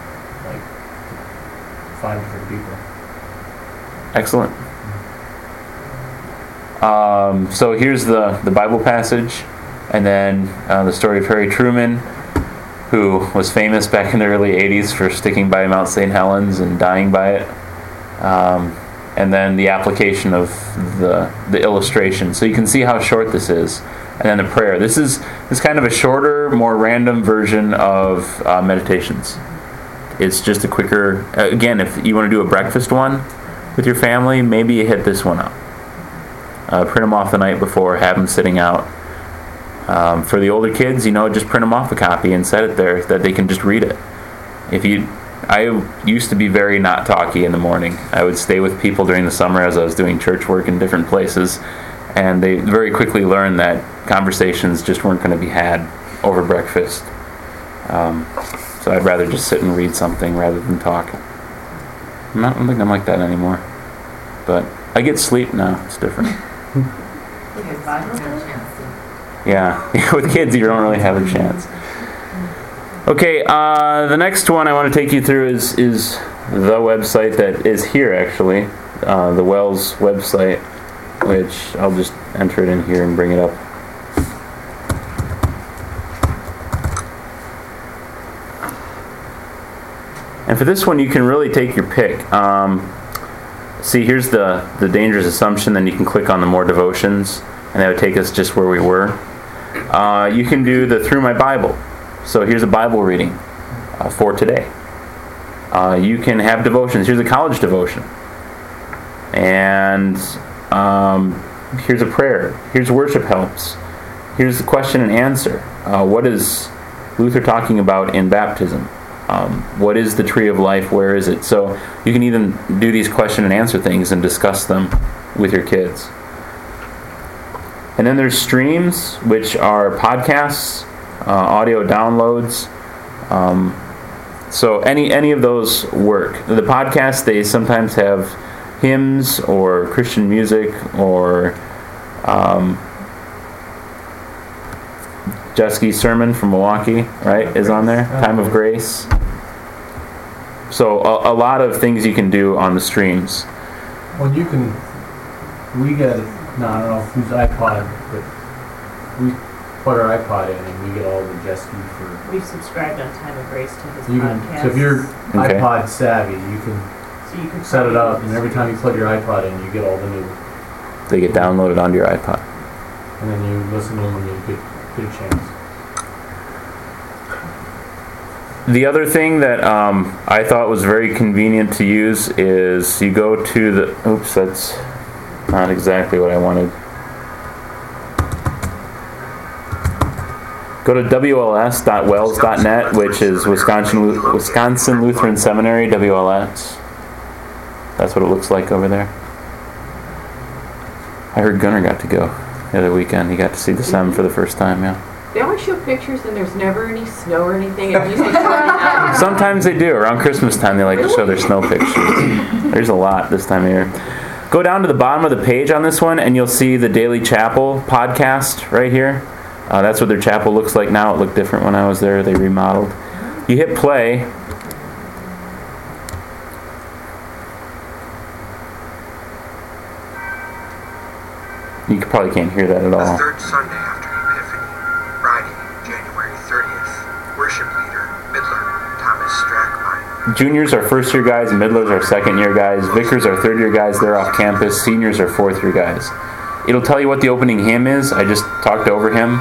5 different people. Excellent. So here's the Bible passage, and then the story of Harry Truman, who was famous back in the early 80s for sticking by Mount St. Helens and dying by it. And then the application of the illustration. So you can see how short this is. And then the prayer. This is kind of a shorter, more random version of Meditations. It's just a quicker... again, if you want to do a breakfast one with your family, maybe you hit this one up. Print them off the night before, have them sitting out. For the older kids, just print them off a copy and set it there that they can just read it. I used to be very not talky in the morning. I would stay with people during the summer as I was doing church work in different places, and they very quickly learned that conversations just weren't going to be had over breakfast. So I'd rather just sit and read something rather than talk. I don't think I'm like that anymore. But I get sleep now. It's different. Yeah, with kids you don't really have a chance. Okay, the next one I want to take you through is the website that is here actually, the Wells website, which I'll just enter it in here and bring it up. And for this one, you can really take your pick. See, here's the dangerous assumption. Then you can click on the more devotions, and that would take us just where we were. You can do the Through My Bible. So here's a Bible reading for today. You can have devotions. Here's a college devotion. And here's a prayer. Here's worship helps. Here's the question and answer. What is Luther talking about in baptism? What is the tree of life? Where is it? So you can even do these question and answer things and discuss them with your kids. And then there's streams, which are podcasts, audio downloads. So any of those work. The podcasts, they sometimes have hymns or Christian music or Jeske's sermon from Milwaukee, right, is on there. Time of Grace. So a lot of things you can do on the streams. Well, we get, no, I don't know whose iPod, but we put our iPod in and we get all the Jeske for... We've subscribed on Time of Grace to his you podcast. Can, so if you're iPod savvy, you can set it up, and every time you plug your iPod in, you get all the new... They get downloaded onto your iPod. And then you listen to them when you get a chance. The other thing that I thought was very convenient to use is you go to the... Oops, that's not exactly what I wanted. Go to wls.wells.net, which is Wisconsin Lutheran Seminary, WLS. That's what it looks like over there. I heard Gunnar got to go the other weekend. He got to see the Sem for the first time, yeah. They always show pictures and there's never any snow or anything. It usually out. Sometimes they do. Around Christmas time, they like to show their snow pictures. There's a lot this time of year. Go down to the bottom of the page on this one, and you'll see the Daily Chapel podcast right here. That's what their chapel looks like now. It looked different when I was there. They remodeled. You hit play. You probably can't hear that at all. The third Sunday after Epiphany, Friday, January 30th. Worship leader, Midler, Thomas Strackmine. Juniors are first-year guys, midlers are second-year guys, vicars are third-year guys, they're off campus, seniors are fourth-year guys. It'll tell you what the opening hymn is. I just talked over him.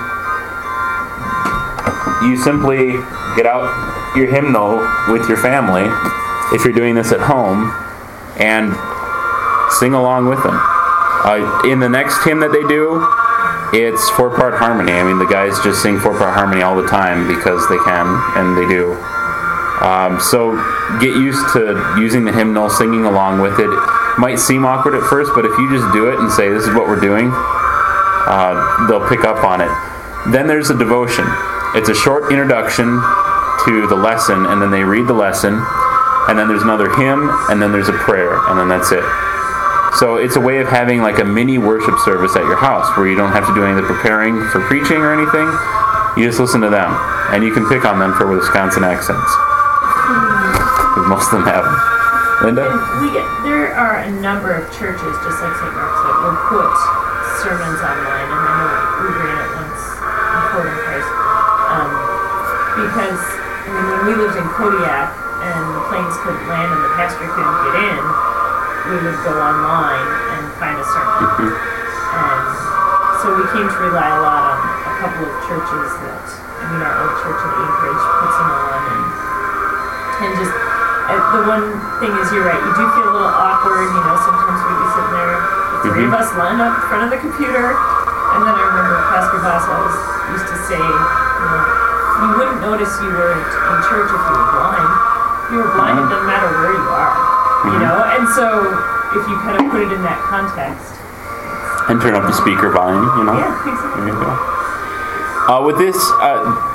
You simply get out your hymnal with your family, if you're doing this at home, and sing along with them. In the next hymn that they do, it's 4-part harmony. I mean, the guys just sing 4-part harmony all the time because they can, and they do. So get used to using the hymnal, singing along with it. Might seem awkward at first, but if you just do it and say, this is what we're doing, they'll pick up on it. Then there's a devotion. It's a short introduction to the lesson, and then they read the lesson, and then there's another hymn, and then there's a prayer, and then that's it. So it's a way of having like a mini worship service at your house where you don't have to do any of the preparing for preaching or anything. You just listen to them, and you can pick on them for Wisconsin accents. Because most of them have them. Linda? There are a number of churches, just like St. Mark's, that will put sermons online, and I know we ran it once before in Christ. Because when we lived in Kodiak and the planes couldn't land and the pastor couldn't get in, we would go online and find a sermon. And so we came to rely a lot on a couple of churches that, our old church in Anchorage puts them on, and just, the one thing is, you're right, you do feel a little awkward, sometimes we'd be sitting there, the three of us lined up in front of the computer, and then I remember Pastor Boss always used to say, you wouldn't notice you weren't in church if you were blind. If you were blind, it doesn't matter where you are. And so if you kind of put it in that context. And turn up the speaker volume, Yeah, exactly. There you go. With this,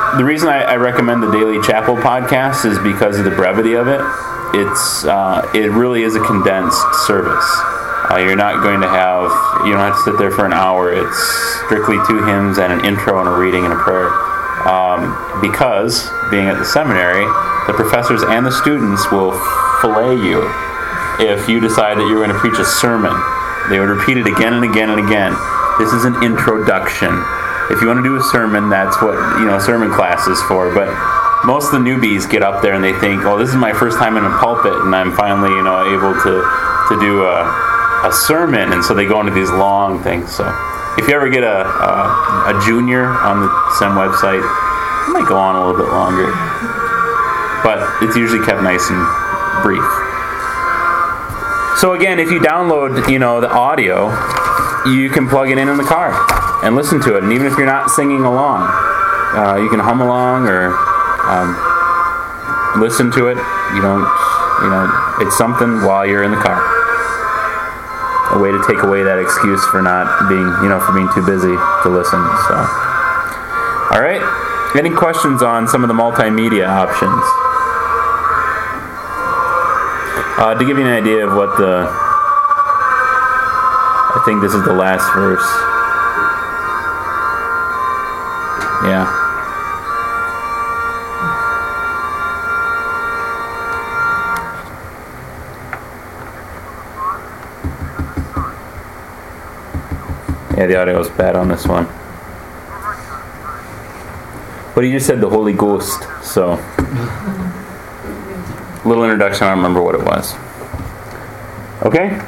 the reason I recommend the Daily Chapel podcast is because of the brevity of it. It really is a condensed service. You're not going to have, you don't have to sit there for an hour. It's strictly 2 hymns and an intro and a reading and a prayer. Because, being at the seminary, the professors and the students will fillet you if you decide that you're going to preach a sermon. They would repeat it again and again and again. This is an introduction. If you want to do a sermon, that's what, sermon class is for. But most of the newbies get up there and they think, oh, this is my first time in a pulpit, and I'm finally, able to do a sermon. And so they go into these long things. So if you ever get a junior on the SEM website, it might go on a little bit longer. But it's usually kept nice and brief. So again, if you download, the audio, you can plug it in the car and listen to it. And even if you're not singing along, you can hum along or listen to it. It's something while you're in the car. A way to take away that excuse for not being, for being too busy to listen. So, all right. Any questions on some of the multimedia options? To give you an idea of what I think this is the last verse. Yeah. Yeah, the audio is bad on this one. But he just said the Holy Ghost, so... Little introduction, I don't remember what it was. Okay?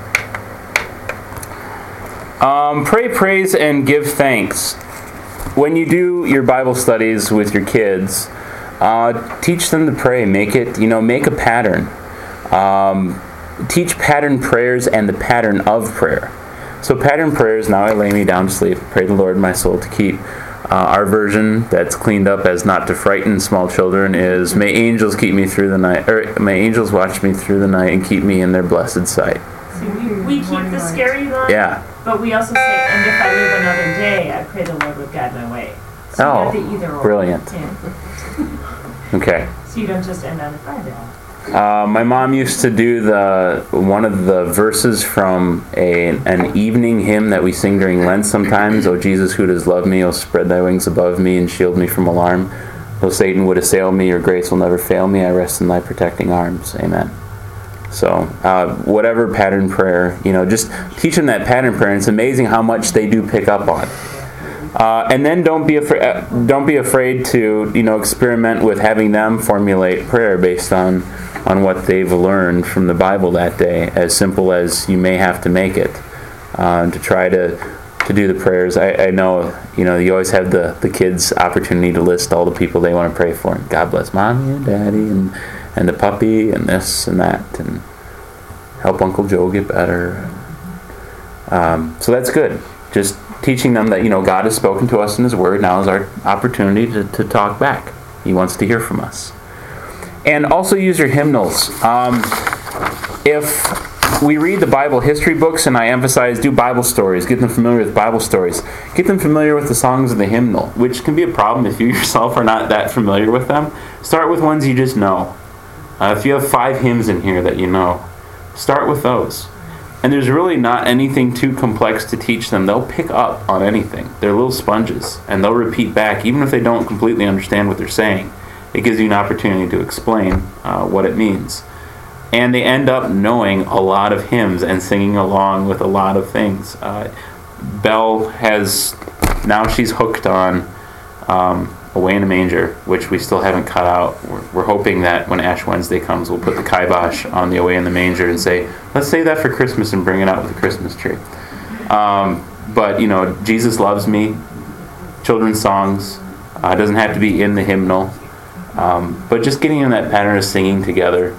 Pray, praise, and give thanks. When you do your Bible studies with your kids, teach them to pray. Make it, make a pattern. Teach pattern prayers and the pattern of prayer. So pattern prayers, now I lay me down to sleep, pray the Lord my soul to keep. Our version that's cleaned up as not to frighten small children is, may angels keep me through the night, or may angels watch me through the night and keep me in their blessed sight. See, we keep the scary line, yeah. But we also say, and if I live another day, I pray the Lord would guide my way. So you have the either or. Brilliant. Yeah. Okay. So you don't just end on a Friday. My mom used to do one of the verses from an evening hymn that we sing during Lent sometimes. O Jesus, who does love me, O spread thy wings above me and shield me from alarm. Though Satan would assail me, your grace will never fail me. I rest in thy protecting arms. Amen. So whatever pattern prayer, just teach them that pattern prayer. And it's amazing how much they do pick up on. And then don't be afraid to experiment with having them formulate prayer based on what they've learned from the Bible that day, as simple as you may have to make it, to try to do the prayers. I know, you always have the kids' opportunity to list all the people they want to pray for. God bless Mommy and Daddy and the puppy and this and that, and help Uncle Joe get better. So that's good. Just teaching them that, God has spoken to us in His Word. Now is our opportunity to talk back. He wants to hear from us. And also use your hymnals. If we read the Bible history books, and I emphasize do Bible stories, get them familiar with Bible stories, get them familiar with the songs of the hymnal, which can be a problem if you yourself are not that familiar with them. Start with ones you just know. If you have 5 hymns in here that you know, start with those. And there's really not anything too complex to teach them. They'll pick up on anything. They're little sponges, and they'll repeat back, even if they don't completely understand what they're saying. It gives you an opportunity to explain what it means. And they end up knowing a lot of hymns and singing along with a lot of things. Belle she's hooked on Away in a Manger, which we still haven't cut out. We're hoping that when Ash Wednesday comes, we'll put the kibosh on the Away in the Manger and say, let's save that for Christmas and bring it out with the Christmas tree. But, Jesus Loves Me, children's songs, doesn't have to be in the hymnal. But just getting in that pattern of singing together.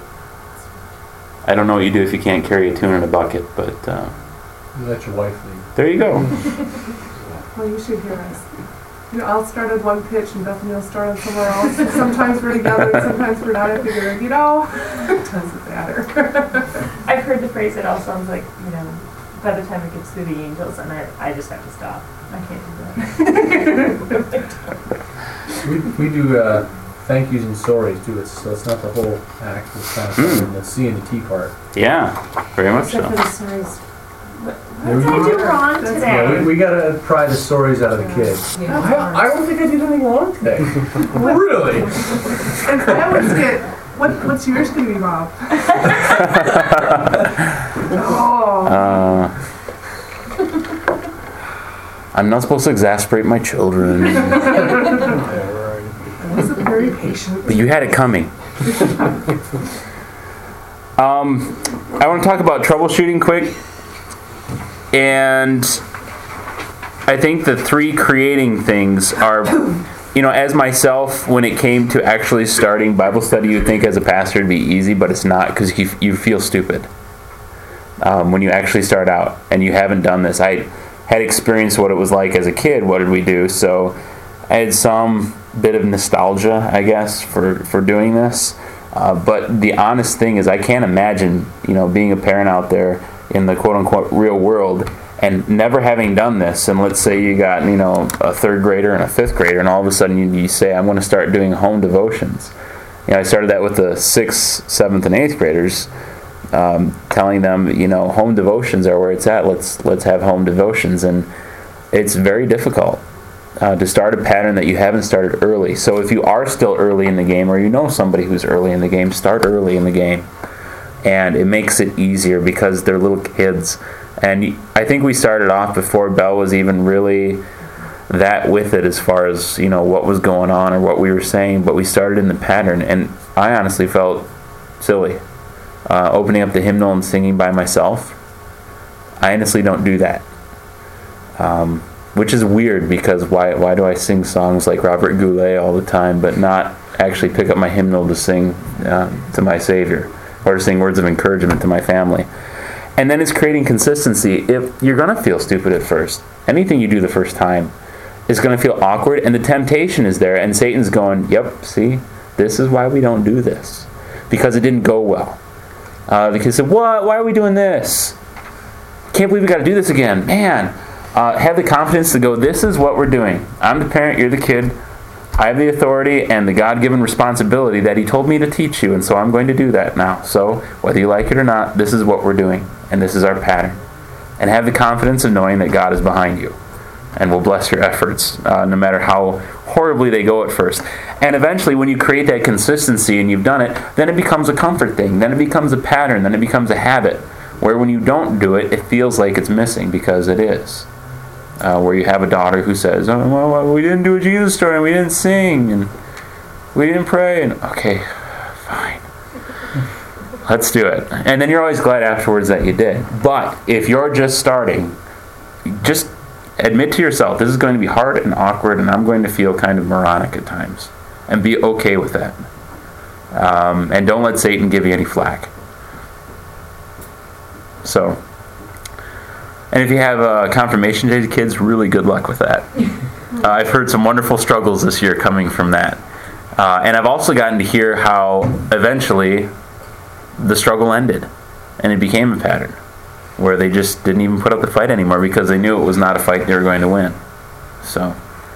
I don't know what you do if you can't carry a tune in a bucket, but... Let your wife lead. There you go. Well, you should hear us. I'll start at one pitch and Bethany will start on somewhere else. Sometimes we're together, sometimes we're not. I figure, it doesn't matter. I've heard the phrase, it all sounds like, by the time it gets through the angels, and I just have to stop. I can't do that. We do thank yous and sorries too. So it's not the whole act. It's kind of in the C and the T part. Yeah, very much Except for so. the stories. What did I do wrong That's today? Yeah, we gotta pry the stories out of the kids. I don't think I did anything wrong today. Really? And I always get, what's yours going to be, Bob? Oh. I'm not supposed to exasperate my children, I wasn't very patient. but you had it coming. I want to talk about troubleshooting quick. And I think the 3 creating things are, as myself, when it came to actually starting Bible study, you'd think as a pastor it'd be easy, but it's not, because you feel stupid when you actually start out and you haven't done this. I had experienced what it was like as a kid. What did we do? So I had some bit of nostalgia, I guess, for doing this. But the honest thing is I can't imagine, being a parent out there in the quote-unquote real world and never having done this. And let's say you got, a 3rd grader and a 5th grader, and all of a sudden you say, I'm going to start doing home devotions. I started that with the 6th, 7th, and 8th graders, telling them, home devotions are where it's at. Let's have home devotions. And it's very difficult to start a pattern that you haven't started early. So if you are still early in the game, or somebody who's early in the game, start early in the game. And it makes it easier because they're little kids. And I think we started off before Belle was even really that with it as far as, what was going on or what we were saying. But we started in the pattern. And I honestly felt silly opening up the hymnal and singing by myself. I honestly don't do that. Which is weird, because why do I sing songs like Robert Goulet all the time but not actually pick up my hymnal to sing to my Savior? Or to sing words of encouragement to my family. And then it's creating consistency. If you're going to feel stupid at first, anything you do the first time is going to feel awkward, and the temptation is there, and Satan's going, yep, see, this is why we don't do this. Because it didn't go well. Because he said, what? Why are we doing this? Can't believe we got to do this again. Man, have the confidence to go, this is what we're doing. I'm the parent, you're the kid. I have the authority and the God-given responsibility that He told me to teach you, and so I'm going to do that now. So, whether you like it or not, this is what we're doing, and this is our pattern. And have the confidence of knowing that God is behind you and will bless your efforts, no matter how horribly they go at first. And eventually, when you create that consistency and you've done it, then it becomes a comfort thing, then it becomes a pattern, then it becomes a habit, where when you don't do it, it feels like it's missing, because it is. Where you have a daughter who says, oh, well, we didn't do a Jesus story, and we didn't sing, and we didn't pray, and okay, fine. Let's do it. And then you're always glad afterwards that you did. But if you're just starting, just admit to yourself, this is going to be hard and awkward, and I'm going to feel kind of moronic at times. And be okay with that. And don't let Satan give you any flack. So... And if you have confirmation day kids, really good luck with that. I've heard some wonderful struggles this year coming from that. And I've also gotten to hear how eventually the struggle ended. And it became a pattern where they just didn't even put up the fight anymore because they knew it was not a fight they were going to win. So,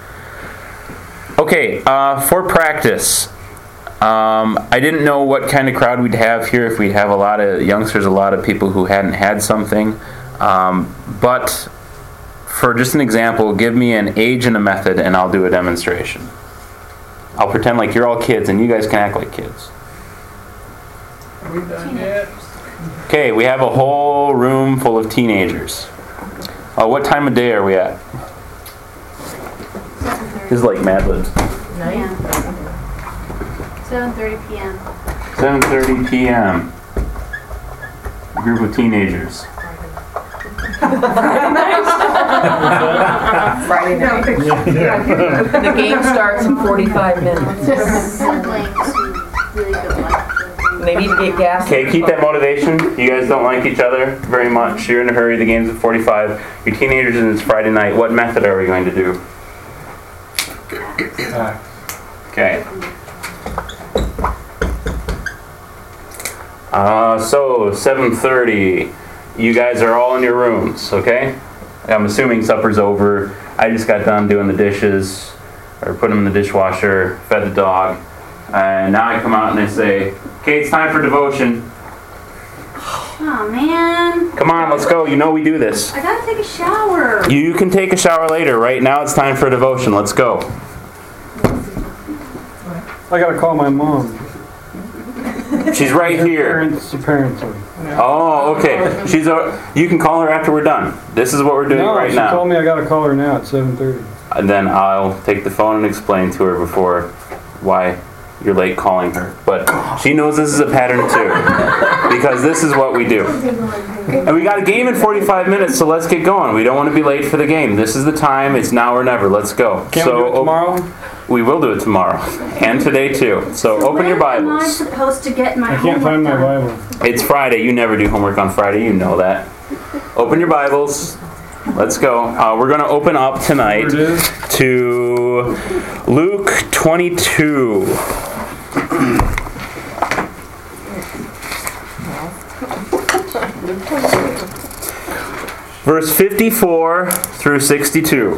okay, for practice. I didn't know what kind of crowd we'd have here, if we'd have a lot of youngsters, a lot of people who hadn't had something. But for just an example, give me an age and a method and I'll do a demonstration. I'll pretend like you're all kids and you guys can act like kids. Are we done yet? Okay, we have a whole room full of teenagers. What time of day are we at? This is like Mad Libs. 7:30 p.m. 7:30 p.m. A group of teenagers. Friday night. The game starts in 45 minutes. Siblings who really don't like They need to get gas. Okay, keep that motivation. You guys don't like each other very much. You're in a hurry. The game's at 45. You're teenagers and it's Friday night. What method are we going to do? Okay. So 7:30. You guys are all in your rooms, okay? I'm assuming supper's over. I just got done doing the dishes. or put them in the dishwasher, fed the dog, and now I come out and I say, okay, it's time for devotion. Oh man. Come on, let's go. You know we do this. I gotta take a shower. You can take a shower later. Right now it's time for devotion. Let's go. I gotta call my mom. She's right here. Parents, apparently. Oh, okay. You can call her after we're done. This is what we're doing right she now. told me I gotta call her now at 7:30. And then I'll take the phone and explain to her before why you're late calling her. But she knows this is a pattern too. Because this is what we do. And we got a game in 45 minutes, so let's get going. We don't want to be late for the game. This is the time. It's now or never. Let's go. Can't we do it tomorrow? We will do it tomorrow. And today too. So open your When am I Bibles. supposed to get my I can't find my homework Bible. It's Friday. You never do homework on Friday. You know that. Open your Bibles. Let's go. We're going to open up tonight Here it is. to Luke 22. Verse 54 through 62.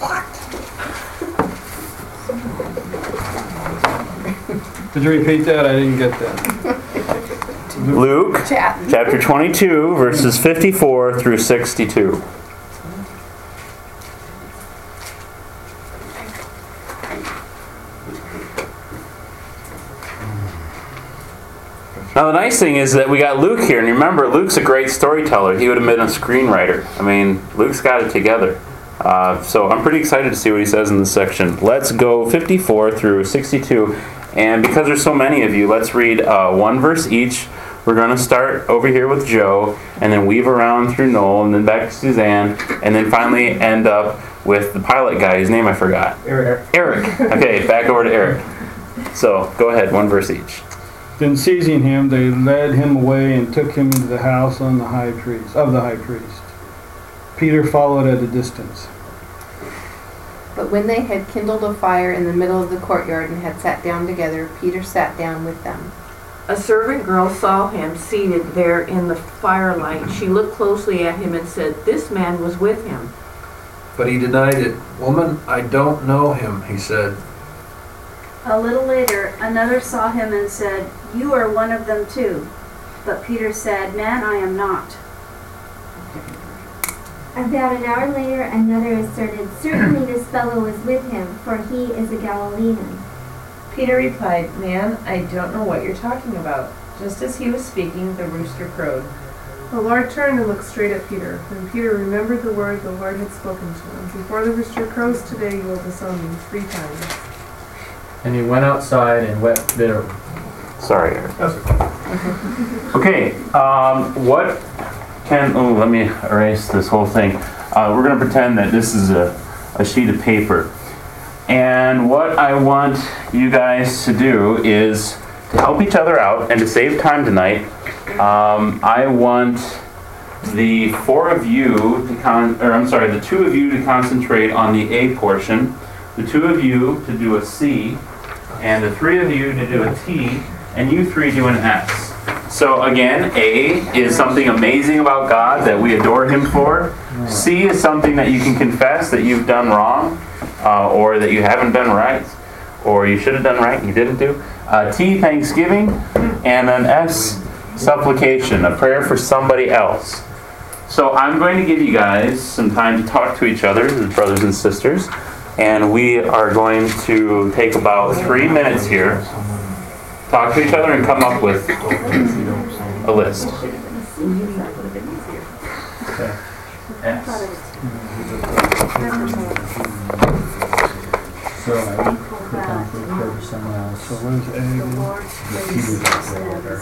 Could you repeat that? I didn't get that. Luke chapter 22, verses 54 through 62. Now the nice thing is that we got Luke here, and remember, Luke's a great storyteller. He would have been a screenwriter. I mean, Luke's got it together. So I'm pretty excited to see what he says in this section. Let's go 54 through 62. And because there's so many of you, let's read one verse each. We're going to start over here with Joe, and then weave around through Noel, and then back to Suzanne, and then finally end up with the pilot guy, whose name I forgot. Eric. Okay, back over to Eric. So, go ahead, one verse each. Then seizing him, they led him away and took him into the house of the high priest. Peter followed at a distance. But when they had kindled a fire in the middle of the courtyard and had sat down together, Peter sat down with them. A servant girl saw him seated there in the firelight. She looked closely at him and said, "This man was with him." But he denied it. "Woman, I don't know him," he said. A little later, another saw him and said, "You are one of them too." But Peter said, "Man, I am not." About an hour later, another asserted, "Certainly this fellow was with him, for he is a Galilean." Peter replied, "Man, I don't know what you're talking about." Just as he was speaking, the rooster crowed. The Lord turned and looked straight at Peter. Then Peter remembered the word the Lord had spoken to him. "Before the rooster crows today, you will disown me 3 times. And he went outside and wept bitterly. Sorry, Eric. Okay, let me erase this whole thing. We're going to pretend that this is a sheet of paper. And what I want you guys to do is to help each other out and to save time tonight. I want the 2 of you to concentrate on the A portion, the 2 of you to do a C, and the 3 of you to do a T, and you 3 do an S. So again, A is something amazing about God that we adore Him for. C is something that you can confess that you've done wrong, or that you haven't done right, or you should have done right and you didn't do. T, thanksgiving, and then S, supplication, a prayer for somebody else. So I'm going to give you guys some time to talk to each other as brothers and sisters, and we are going to take about 3 minutes here, talk to each other, and come up with a list. Okay. S. So I would put down for prayer for someone else. So what is A? Peter's prayer order.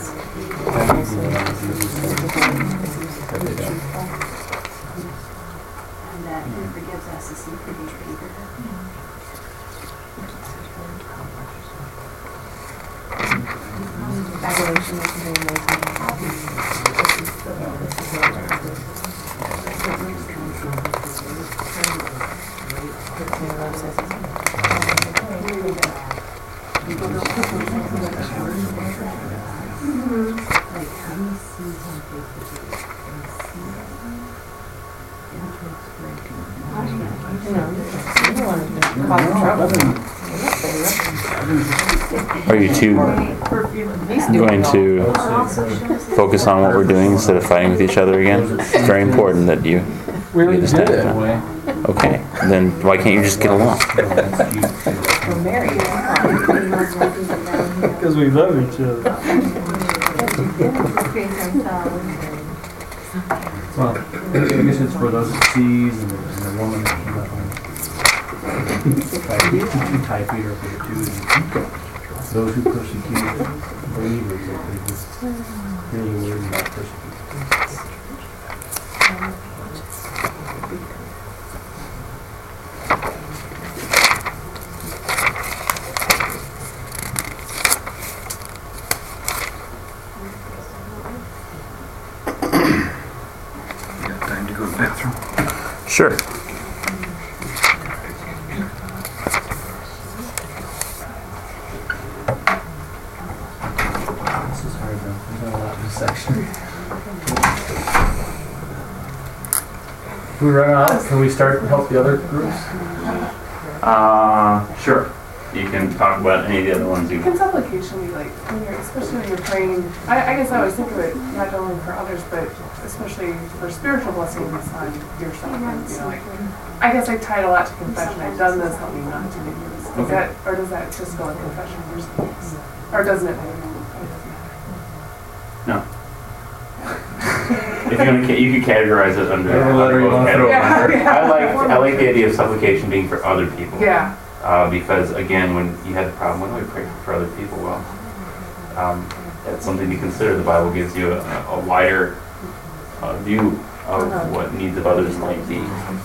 And that he forgives us as he forgave Peter. causing trouble. Are you two going to focus on what we're doing instead of fighting with each other again? It's very important that you We already did understand it. that. Okay, then why can't you just get along? We're married. Because we love each other. Well, I guess it's for those seas and the woman that came up and tie Peter for the Jews. Those who persecute believers, that they just hear the word about persecution. You got time to go to the bathroom? Sure. This is hard though. There's not a lot in this section. Can we run out? Can we start to help the other groups? Sure. You can talk about any of the other ones you Can supplication be like, when you're, especially when you're praying, I guess I always think of it not only for others, but especially for spiritual blessings on yourself. And, you know, like, I guess I tie it a lot to confession. I've done this, help me not to do this. Is Okay. that, or does that just go in confession? Or doesn't it? No. If you're gonna, you could categorize it under. Whatever letter you wanna throw it under. I like the idea of supplication being for other people. Yeah. Because again, when you had the problem, when we pray for other people, well, that's something to consider. The Bible gives you a wider view of what needs of others might be.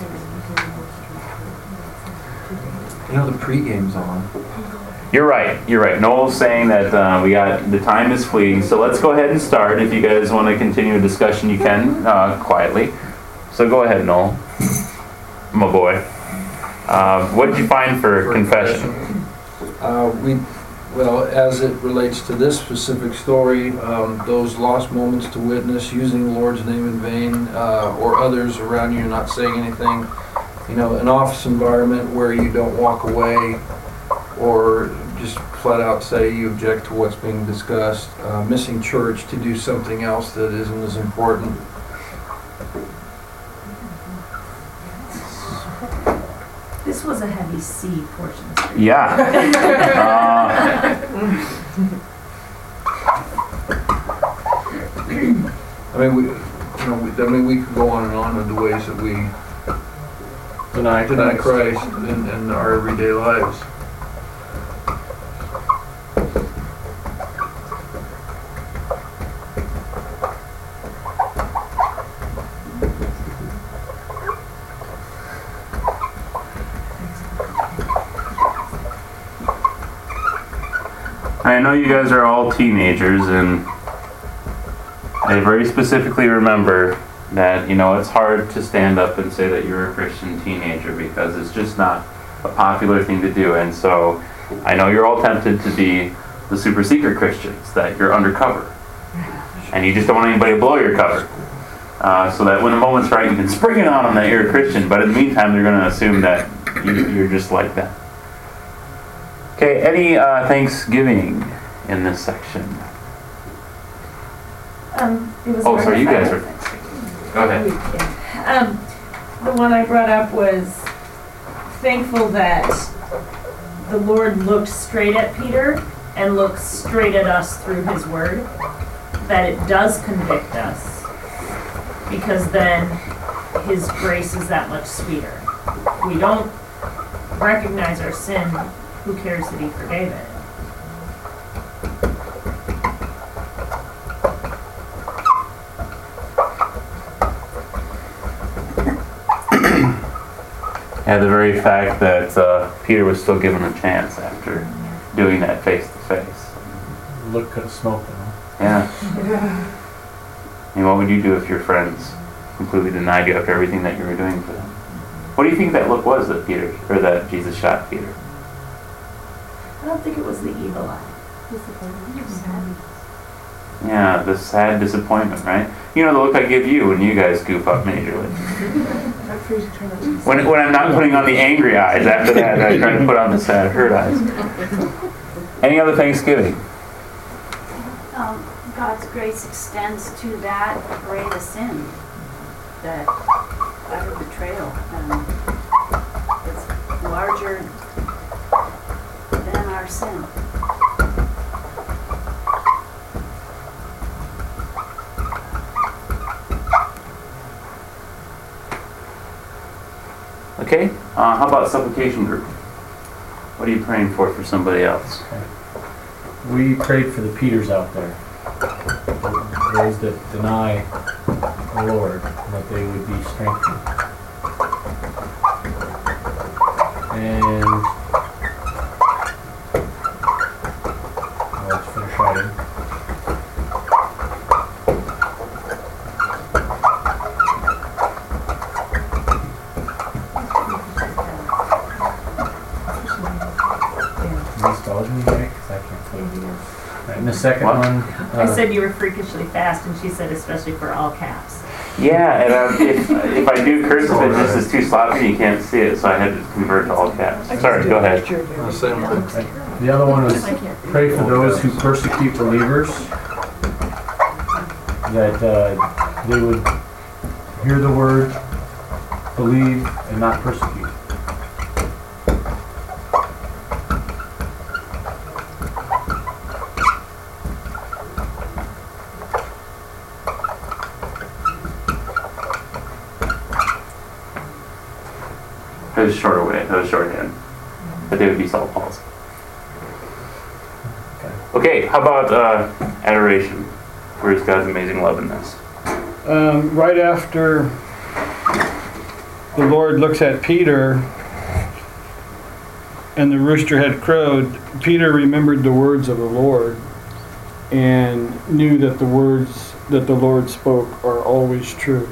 You know, the pre-game's on. You're right. You're right. Noel's saying that we got the time is fleeting, so let's go ahead and start. If you guys want to continue a discussion, you can quietly. So go ahead, Noel, my boy. What did you find for confession? Well, as it relates to this specific story, those lost moments to witness, using the Lord's name in vain, or others around you not saying anything, you know, an office environment where you don't walk away or just flat out say you object to what's being discussed, missing church to do something else that isn't as important. This was a heavy C portion. Yeah. I mean, we could go on and on with the ways that we deny Christ in our everyday lives. I know you guys are all teenagers, and I very specifically remember that, you know, it's hard to stand up and say that you're a Christian teenager because it's just not a popular thing to do. And so I know you're all tempted to be the super secret Christians, that you're undercover. And you just don't want anybody to blow your cover. So that when the moment's right, you can spring it on them that you're a Christian. But in the meantime, they're going to assume that you're just like that. Okay, any Thanksgiving in this section? It was Oh, sorry, you guys were. are. Go ahead. The one I brought up was thankful that the Lord looked straight at Peter and looked straight at us through His Word. That it does convict us, because then His grace is that much sweeter. We don't recognize our sin. Who cares that He forgave it? Yeah, the very fact that Peter was still given a chance after doing that face to face. Look could have smoked them. Yeah. And what would you do if your friends completely denied you after everything that you were doing for them? What do you think that look was that Peter, or that Jesus shot Peter? I don't think it was the evil eye. Yeah, the sad disappointment, right? You know the look I give you when you guys goof up majorly. When I'm not putting on the angry eyes, after that I try to put on the sad hurt eyes. Any other Thanksgiving? God's grace extends to that great a sin, that utter betrayal, and it's larger than our sin. Okay, how about supplication group? What are you praying for somebody else? We prayed for the Peters out there, those that deny the Lord, that they would be strengthened. And let's finish writing. And the second What? one, I said you were freakishly fast, and she said especially for all caps. Yeah, and if I do cursive, it just is too sloppy, you can't see it, so I had to convert to all caps. Sorry, go ahead. Same thing. the other one was pray for those who persecute believers, that they would hear the word, believe, and not persecute. That was shorter way, that was shorthand. But they would be Saul Paul's. Okay, how about adoration? Where's God's amazing love in this? Right after the Lord looks at Peter and the rooster had crowed, Peter remembered the words of the Lord and knew that the words that the Lord spoke are always true.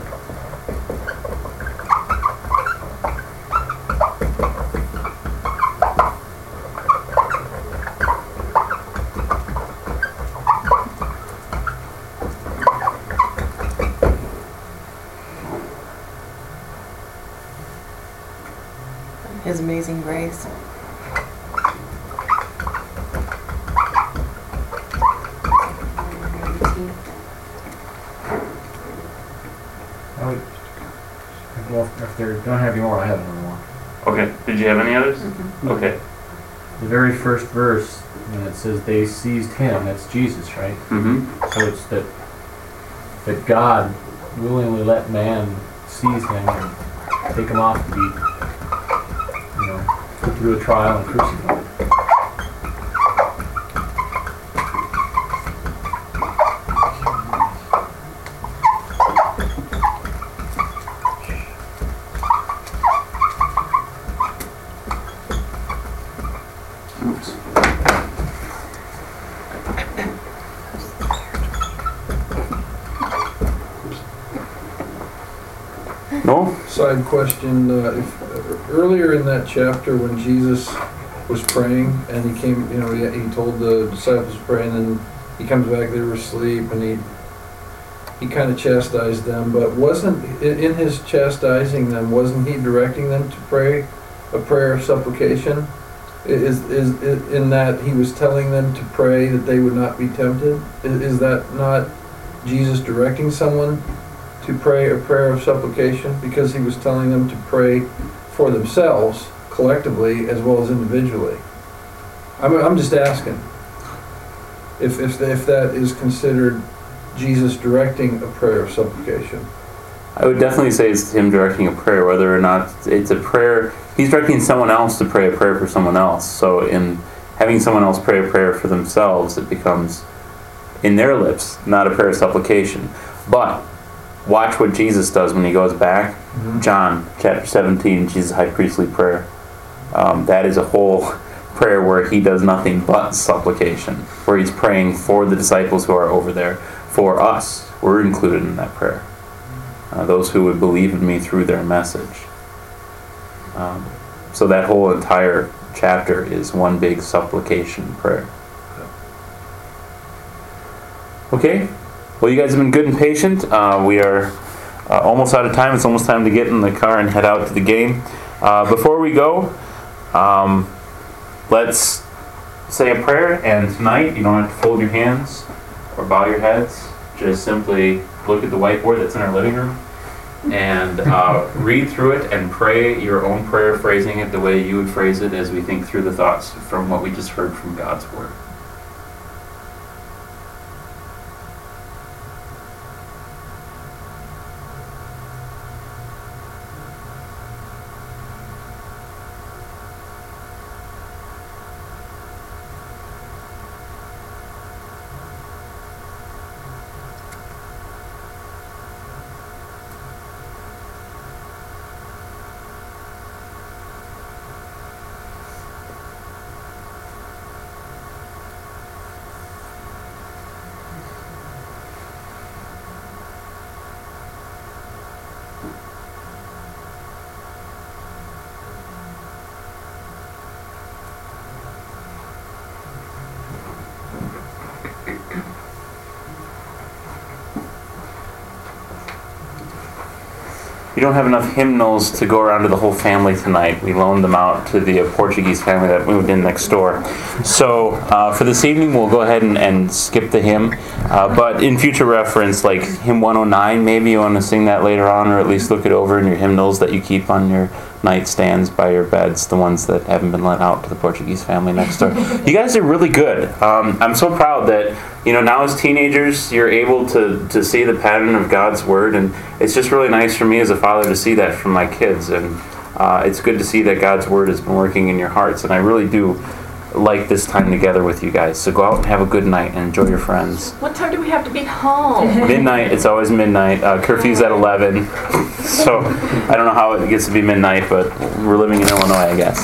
His amazing grace. Well, if they don't have any more, I have one more. Okay, did you have any others? Okay. The very first verse, when it says they seized him, that's Jesus, right? Mm-hmm. So it's that God willingly let man seize him and take him off to be, put through a trial and crucified. Oops. No? Side question, if earlier in that chapter when Jesus was praying and he came, he told the disciples to pray, and then he comes back, they were asleep, and he kind of chastised them, but wasn't, in his chastising them, wasn't he directing them to pray a prayer of supplication? Is in that he was telling them to pray that they would not be tempted? Is that not Jesus directing someone to pray a prayer of supplication, because he was telling them to pray for themselves collectively as well as individually? I'm just asking if that is considered Jesus directing a prayer of supplication. I would definitely say it's him directing a prayer, whether or not it's a prayer. He's directing someone else to pray a prayer for someone else. So in having someone else pray a prayer for themselves, it becomes, in their lips, not a prayer of supplication. But watch what Jesus does when he goes back. Mm-hmm. John chapter 17, Jesus' high priestly prayer. That is a whole prayer where he does nothing but supplication, where he's praying for the disciples who are over there, for us. We're included in that prayer. Those who would believe in me through their message. So that whole entire chapter is one big supplication prayer. Okay? Well, you guys have been good and patient. We are almost out of time. It's almost time to get in the car and head out to the game. Before we go, let's say a prayer. And tonight, you don't have to fold your hands or bow your heads. Just simply look at the whiteboard that's in our living room and read through it and pray your own prayer, phrasing it the way you would phrase it as we think through the thoughts from what we just heard from God's Word. We don't have enough hymnals to go around to the whole family tonight. We loaned them out to the Portuguese family that moved in next door. So for this evening, we'll go ahead and skip the hymn. But in future reference, like hymn 109, maybe you want to sing that later on, or at least look it over in your hymnals that you keep on your nightstands by your beds, the ones that haven't been lent out to the Portuguese family next door. You guys are really good. I'm so proud that, now as teenagers, you're able to see the pattern of God's Word, and it's just really nice for me as a father to see that from my kids, and it's good to see that God's Word has been working in your hearts, and I really do like this time together with you guys. So go out and have a good night and enjoy your friends. What time do we have to be home? Midnight. It's always midnight. Curfew's at 11. So I don't know how it gets to be midnight, but we're living in Illinois, I guess.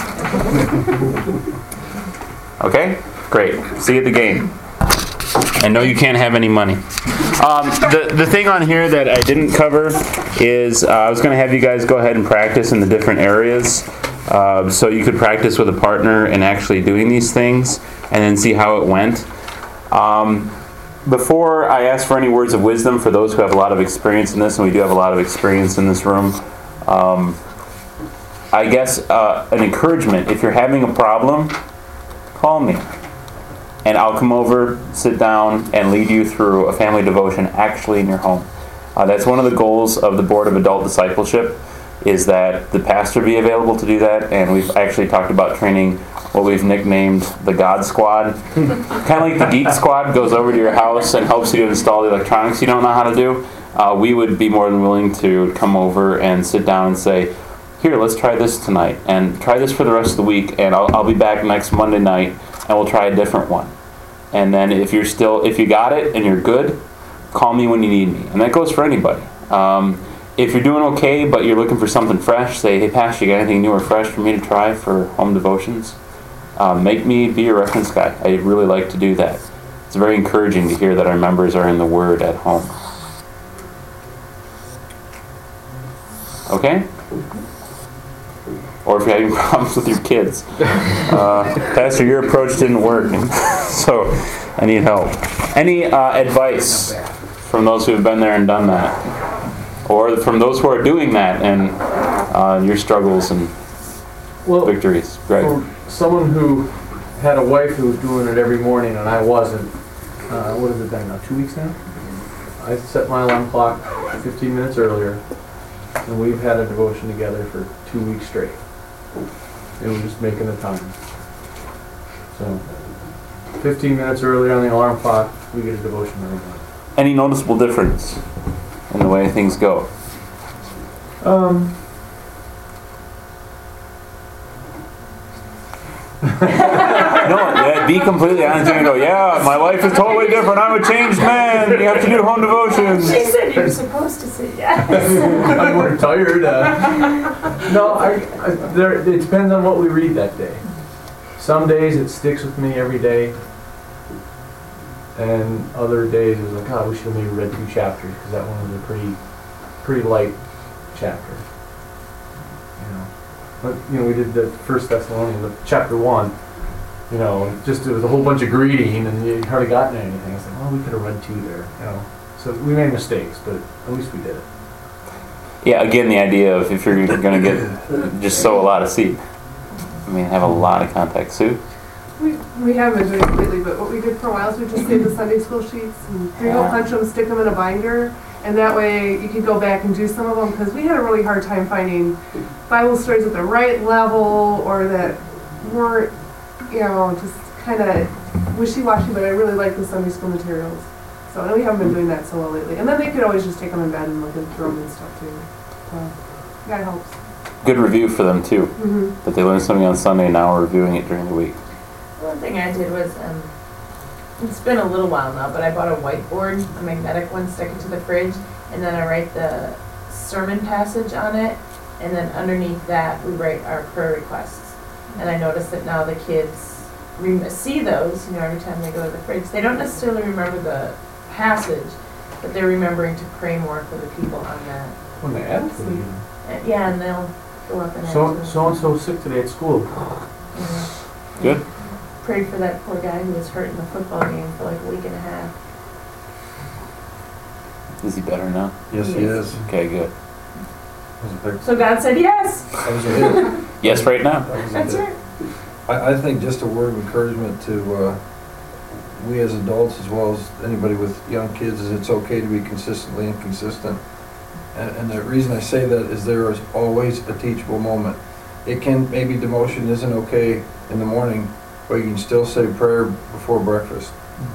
Okay? Great. See you at the game. And no, you can't have any money. The thing on here that I didn't cover is I was going to have you guys go ahead and practice in the different areas. So you could practice with a partner and actually doing these things and then see how it went. Before I ask for any words of wisdom for those who have a lot of experience in this, and we do have a lot of experience in this room, I guess an encouragement, if you're having a problem, call me. And I'll come over, sit down, and lead you through a family devotion actually in your home. That's one of the goals of the Board of Adult Discipleship, is that the pastor be available to do that, and we've actually talked about training what we've nicknamed the God Squad. Kind of like the Geek Squad goes over to your house and helps you install the electronics you don't know how to do. We would be more than willing to come over and sit down and say, here, let's try this tonight, and try this for the rest of the week, and I'll be back next Monday night, and we'll try a different one. And then if you got it and you're good, call me when you need me. And that goes for anybody. If you're doing okay, but you're looking for something fresh, say, hey, Pastor, you got anything new or fresh for me to try for home devotions? Make me be your reference guy. I really like to do that. It's very encouraging to hear that our members are in the Word at home. Okay? Or if you're having problems with your kids. Pastor, your approach didn't work, so I need help. Any advice from those who have been there and done that? Or from those who are doing that and your struggles and victories? Greg? For someone who had a wife who was doing it every morning and I wasn't, what has it been now, 2 weeks now? I set my alarm clock 15 minutes earlier, and we've had a devotion together for 2 weeks straight. And we're just making the time. So, 15 minutes earlier on the alarm clock, we get a devotion every time. Any noticeable difference in the way things go? No, be completely honest and go, yeah, my life is totally different. I'm a changed man. You have to do home devotions. She said you're supposed to say yes. I'm more tired. No, it depends on what we read that day. Some days it sticks with me every day. And other days it's like, oh, we should have maybe read 2 chapters because that one was a pretty light chapter. But we did the First Thessalonians, chapter 1. Just it was a whole bunch of greeting, and you hardly gotten anything. I was like, well, we could have read 2 there. So So we made mistakes, but at least we did it. Yeah, again, the idea of if you're going to get, just sow a lot of seed. I mean, have a lot of contact. Sue? We haven't been doing it lately, but what we did for a while is we just did the Sunday school sheets and punch them, stick them in a binder, and that way you could go back and do some of them, because we had a really hard time finding Bible stories at the right level or that weren't, just kind of wishy-washy, but I really like the Sunday school materials. So I know we haven't been doing that so well lately. And then they could always just take them in bed and look through them and stuff too. So that helps. Good review for them too. Mm-hmm. That they learned something on Sunday and now we're reviewing it during the week. One thing I did was, it's been a little while now, but I bought a whiteboard, a magnetic one, stick it to the fridge, and then I write the sermon passage on it, and then underneath that we write our prayer requests. And I noticed that now the kids see those, every time they go to the fridge. They don't necessarily remember the passage, but they're remembering to pray more for the people on that. When they add to you. Yeah, and they'll go up and ask So them. and so sick today at school. Yeah. Good. Prayed for that poor guy who was hurt in the football game for like a week and a half. Is he better now? Yes, he is. Okay, good. So God said yes. That was a hit. Yes, right now. That was a That's hit. right. I think just a word of encouragement to we as adults as well as anybody with young kids is it's okay to be consistently inconsistent. And the reason I say that is there is always a teachable moment. It can, maybe devotion isn't okay in the morning, but you can still say prayer before breakfast.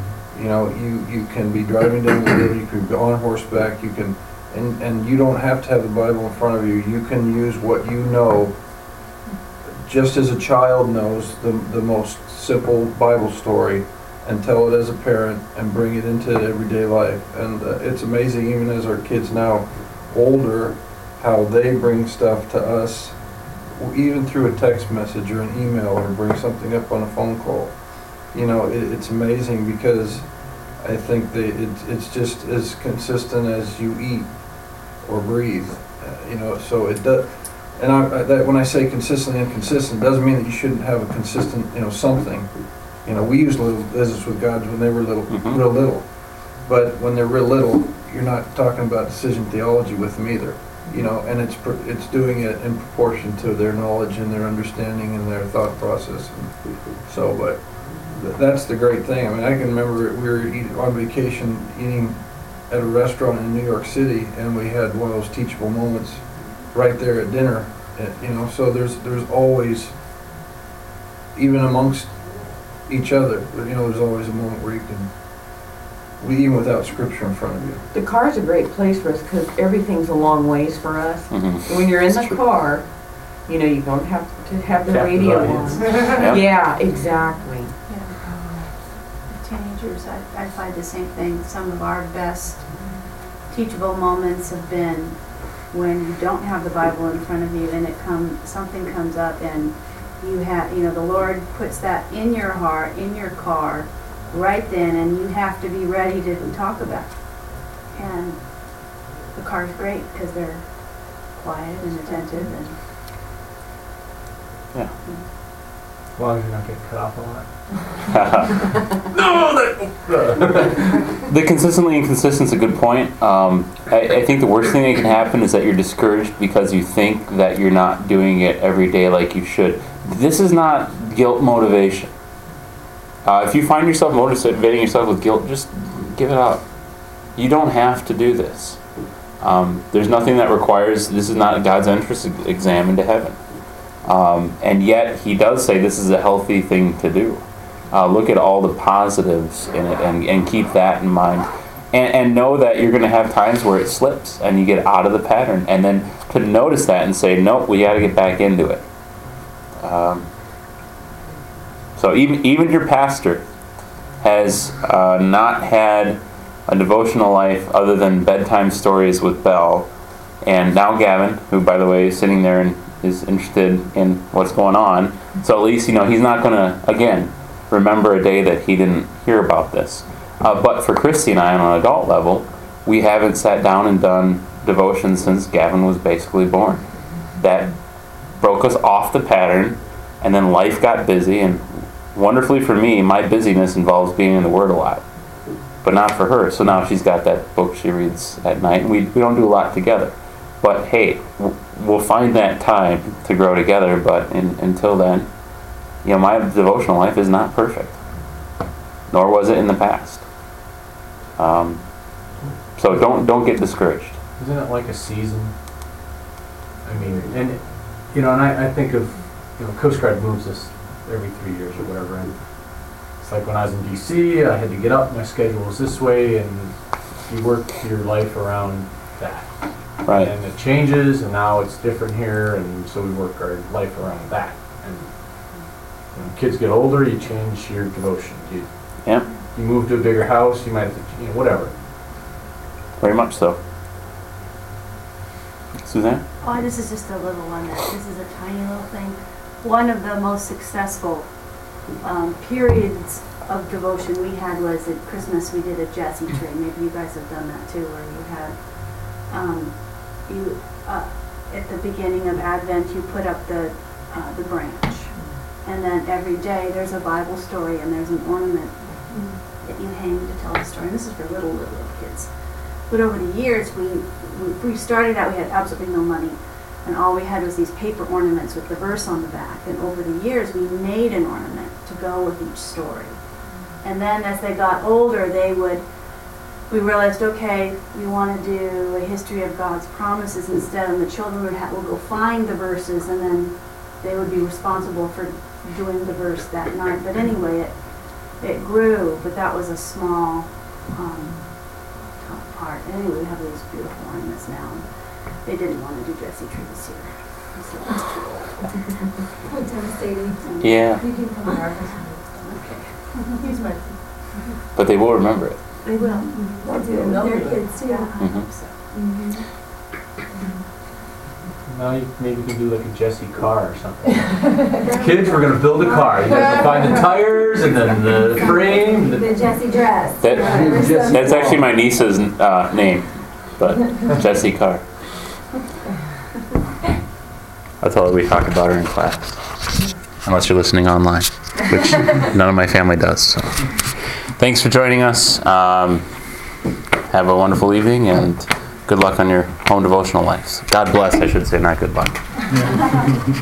You can be driving down the road, you can be on horseback, you can, and you don't have to have the Bible in front of you. You can use what you know, just as a child knows the most simple Bible story, and tell it as a parent and bring it into everyday life. And it's amazing, even as our kids now older, how they bring stuff to us, even through a text message or an email, or bring something up on a phone call. It's amazing because I think it's just as consistent as you eat or breathe. So it does. And that when I say consistently inconsistent, doesn't mean that you shouldn't have a consistent, something. We used little business with God when they were little, real little. But when they're real little, you're not talking about decision theology with them either. And it's doing it in proportion to their knowledge and their understanding and their thought process. But that's the great thing. I mean, I can remember we were on vacation eating at a restaurant in New York City, and we had one of those teachable moments right there at dinner. So there's always, even amongst each other, there's always a moment where you can, even without scripture in front of you. The car's a great place for us because everything's a long ways for us. Mm-hmm. When you're in the car, you don't have to have the Captive radio audience. on. Yeah, exactly. With teenagers, I find the same thing. Some of our best teachable moments have been when you don't have the Bible in front of you and something comes up and you have, the Lord puts that in your heart, in your car, right then, and you have to be ready to talk about it. And the car's great because they're quiet and attentive and As long as you're not getting cut off a lot. The consistently inconsistent is a good point. I think the worst thing that can happen is that you're discouraged because you think that you're not doing it every day like you should. This is not guilt motivation. If you find yourself motivating yourself with guilt, just give it up. You don't have to do this. There's nothing that requires, this is not God's entrance exam into heaven. And yet he does say this is a healthy thing to do. Look at all the positives in it and keep that in mind. And know that you're going to have times where it slips and you get out of the pattern. And then to notice that and say, nope, we got to get back into it. So even your pastor has not had a devotional life other than bedtime stories with Belle. And now Gavin, who, by the way, is sitting there and is interested in what's going on. So at least, he's not going to, again, remember a day that he didn't hear about this. But for Christy and I, on an adult level, we haven't sat down and done devotion since Gavin was basically born. That broke us off the pattern, and then life got busy, and wonderfully for me, my busyness involves being in the Word a lot. but not for her. So now she's got that book she reads at night, and we don't do a lot together. But hey, we'll find that time to grow together, but until then, my devotional life is not perfect. Nor was it in the past. So don't get discouraged. Isn't it like a season? I mean, and I think of, Coast Guard moves us every 3 years or whatever, and it's like when I was in DC, I had to get up, my schedule was this way, and you work your life around that. Right. And it changes, and now it's different here, and so we work our life around that. And when kids get older, you change your devotion. You move to a bigger house, you might have to, whatever. Very much so. Suzanne? Oh, this is just a little one. This is a tiny little thing. One of the most successful periods of devotion we had was at Christmas. We did a Jesse tree. Maybe you guys have done that too, where you had at the beginning of Advent you put up the branch, and then every day there's a Bible story and there's an ornament that you hang to tell the story. And this is for little kids. But over the years, we started out, we had absolutely no money, and all we had was these paper ornaments with the verse on the back. And over the years, we made an ornament to go with each story. And then as they got older, we realized, okay, we want to do a history of God's promises instead, and the children would go find the verses, and then they would be responsible for doing the verse that night. But anyway, it grew, but that was a small part. Anyway, we have these beautiful ornaments now. And they didn't want to do Jesse tree this year. So that's too old. Devastating. Yeah. You can come back. Okay. Here's my. But they will remember it. They will. They'll do it with their kids too. I hope so. Now maybe you can do like a Jesse car or something. Kids, we're going to build a car. You guys will find the tires and then the frame. The Jesse dress. That's actually my niece's name, but Jessie Carr. I told her we talk about her in class, unless you're listening online, which none of my family does. So, thanks for joining us. Have a wonderful evening and good luck on your home devotional lives. God bless, I should say, not good luck.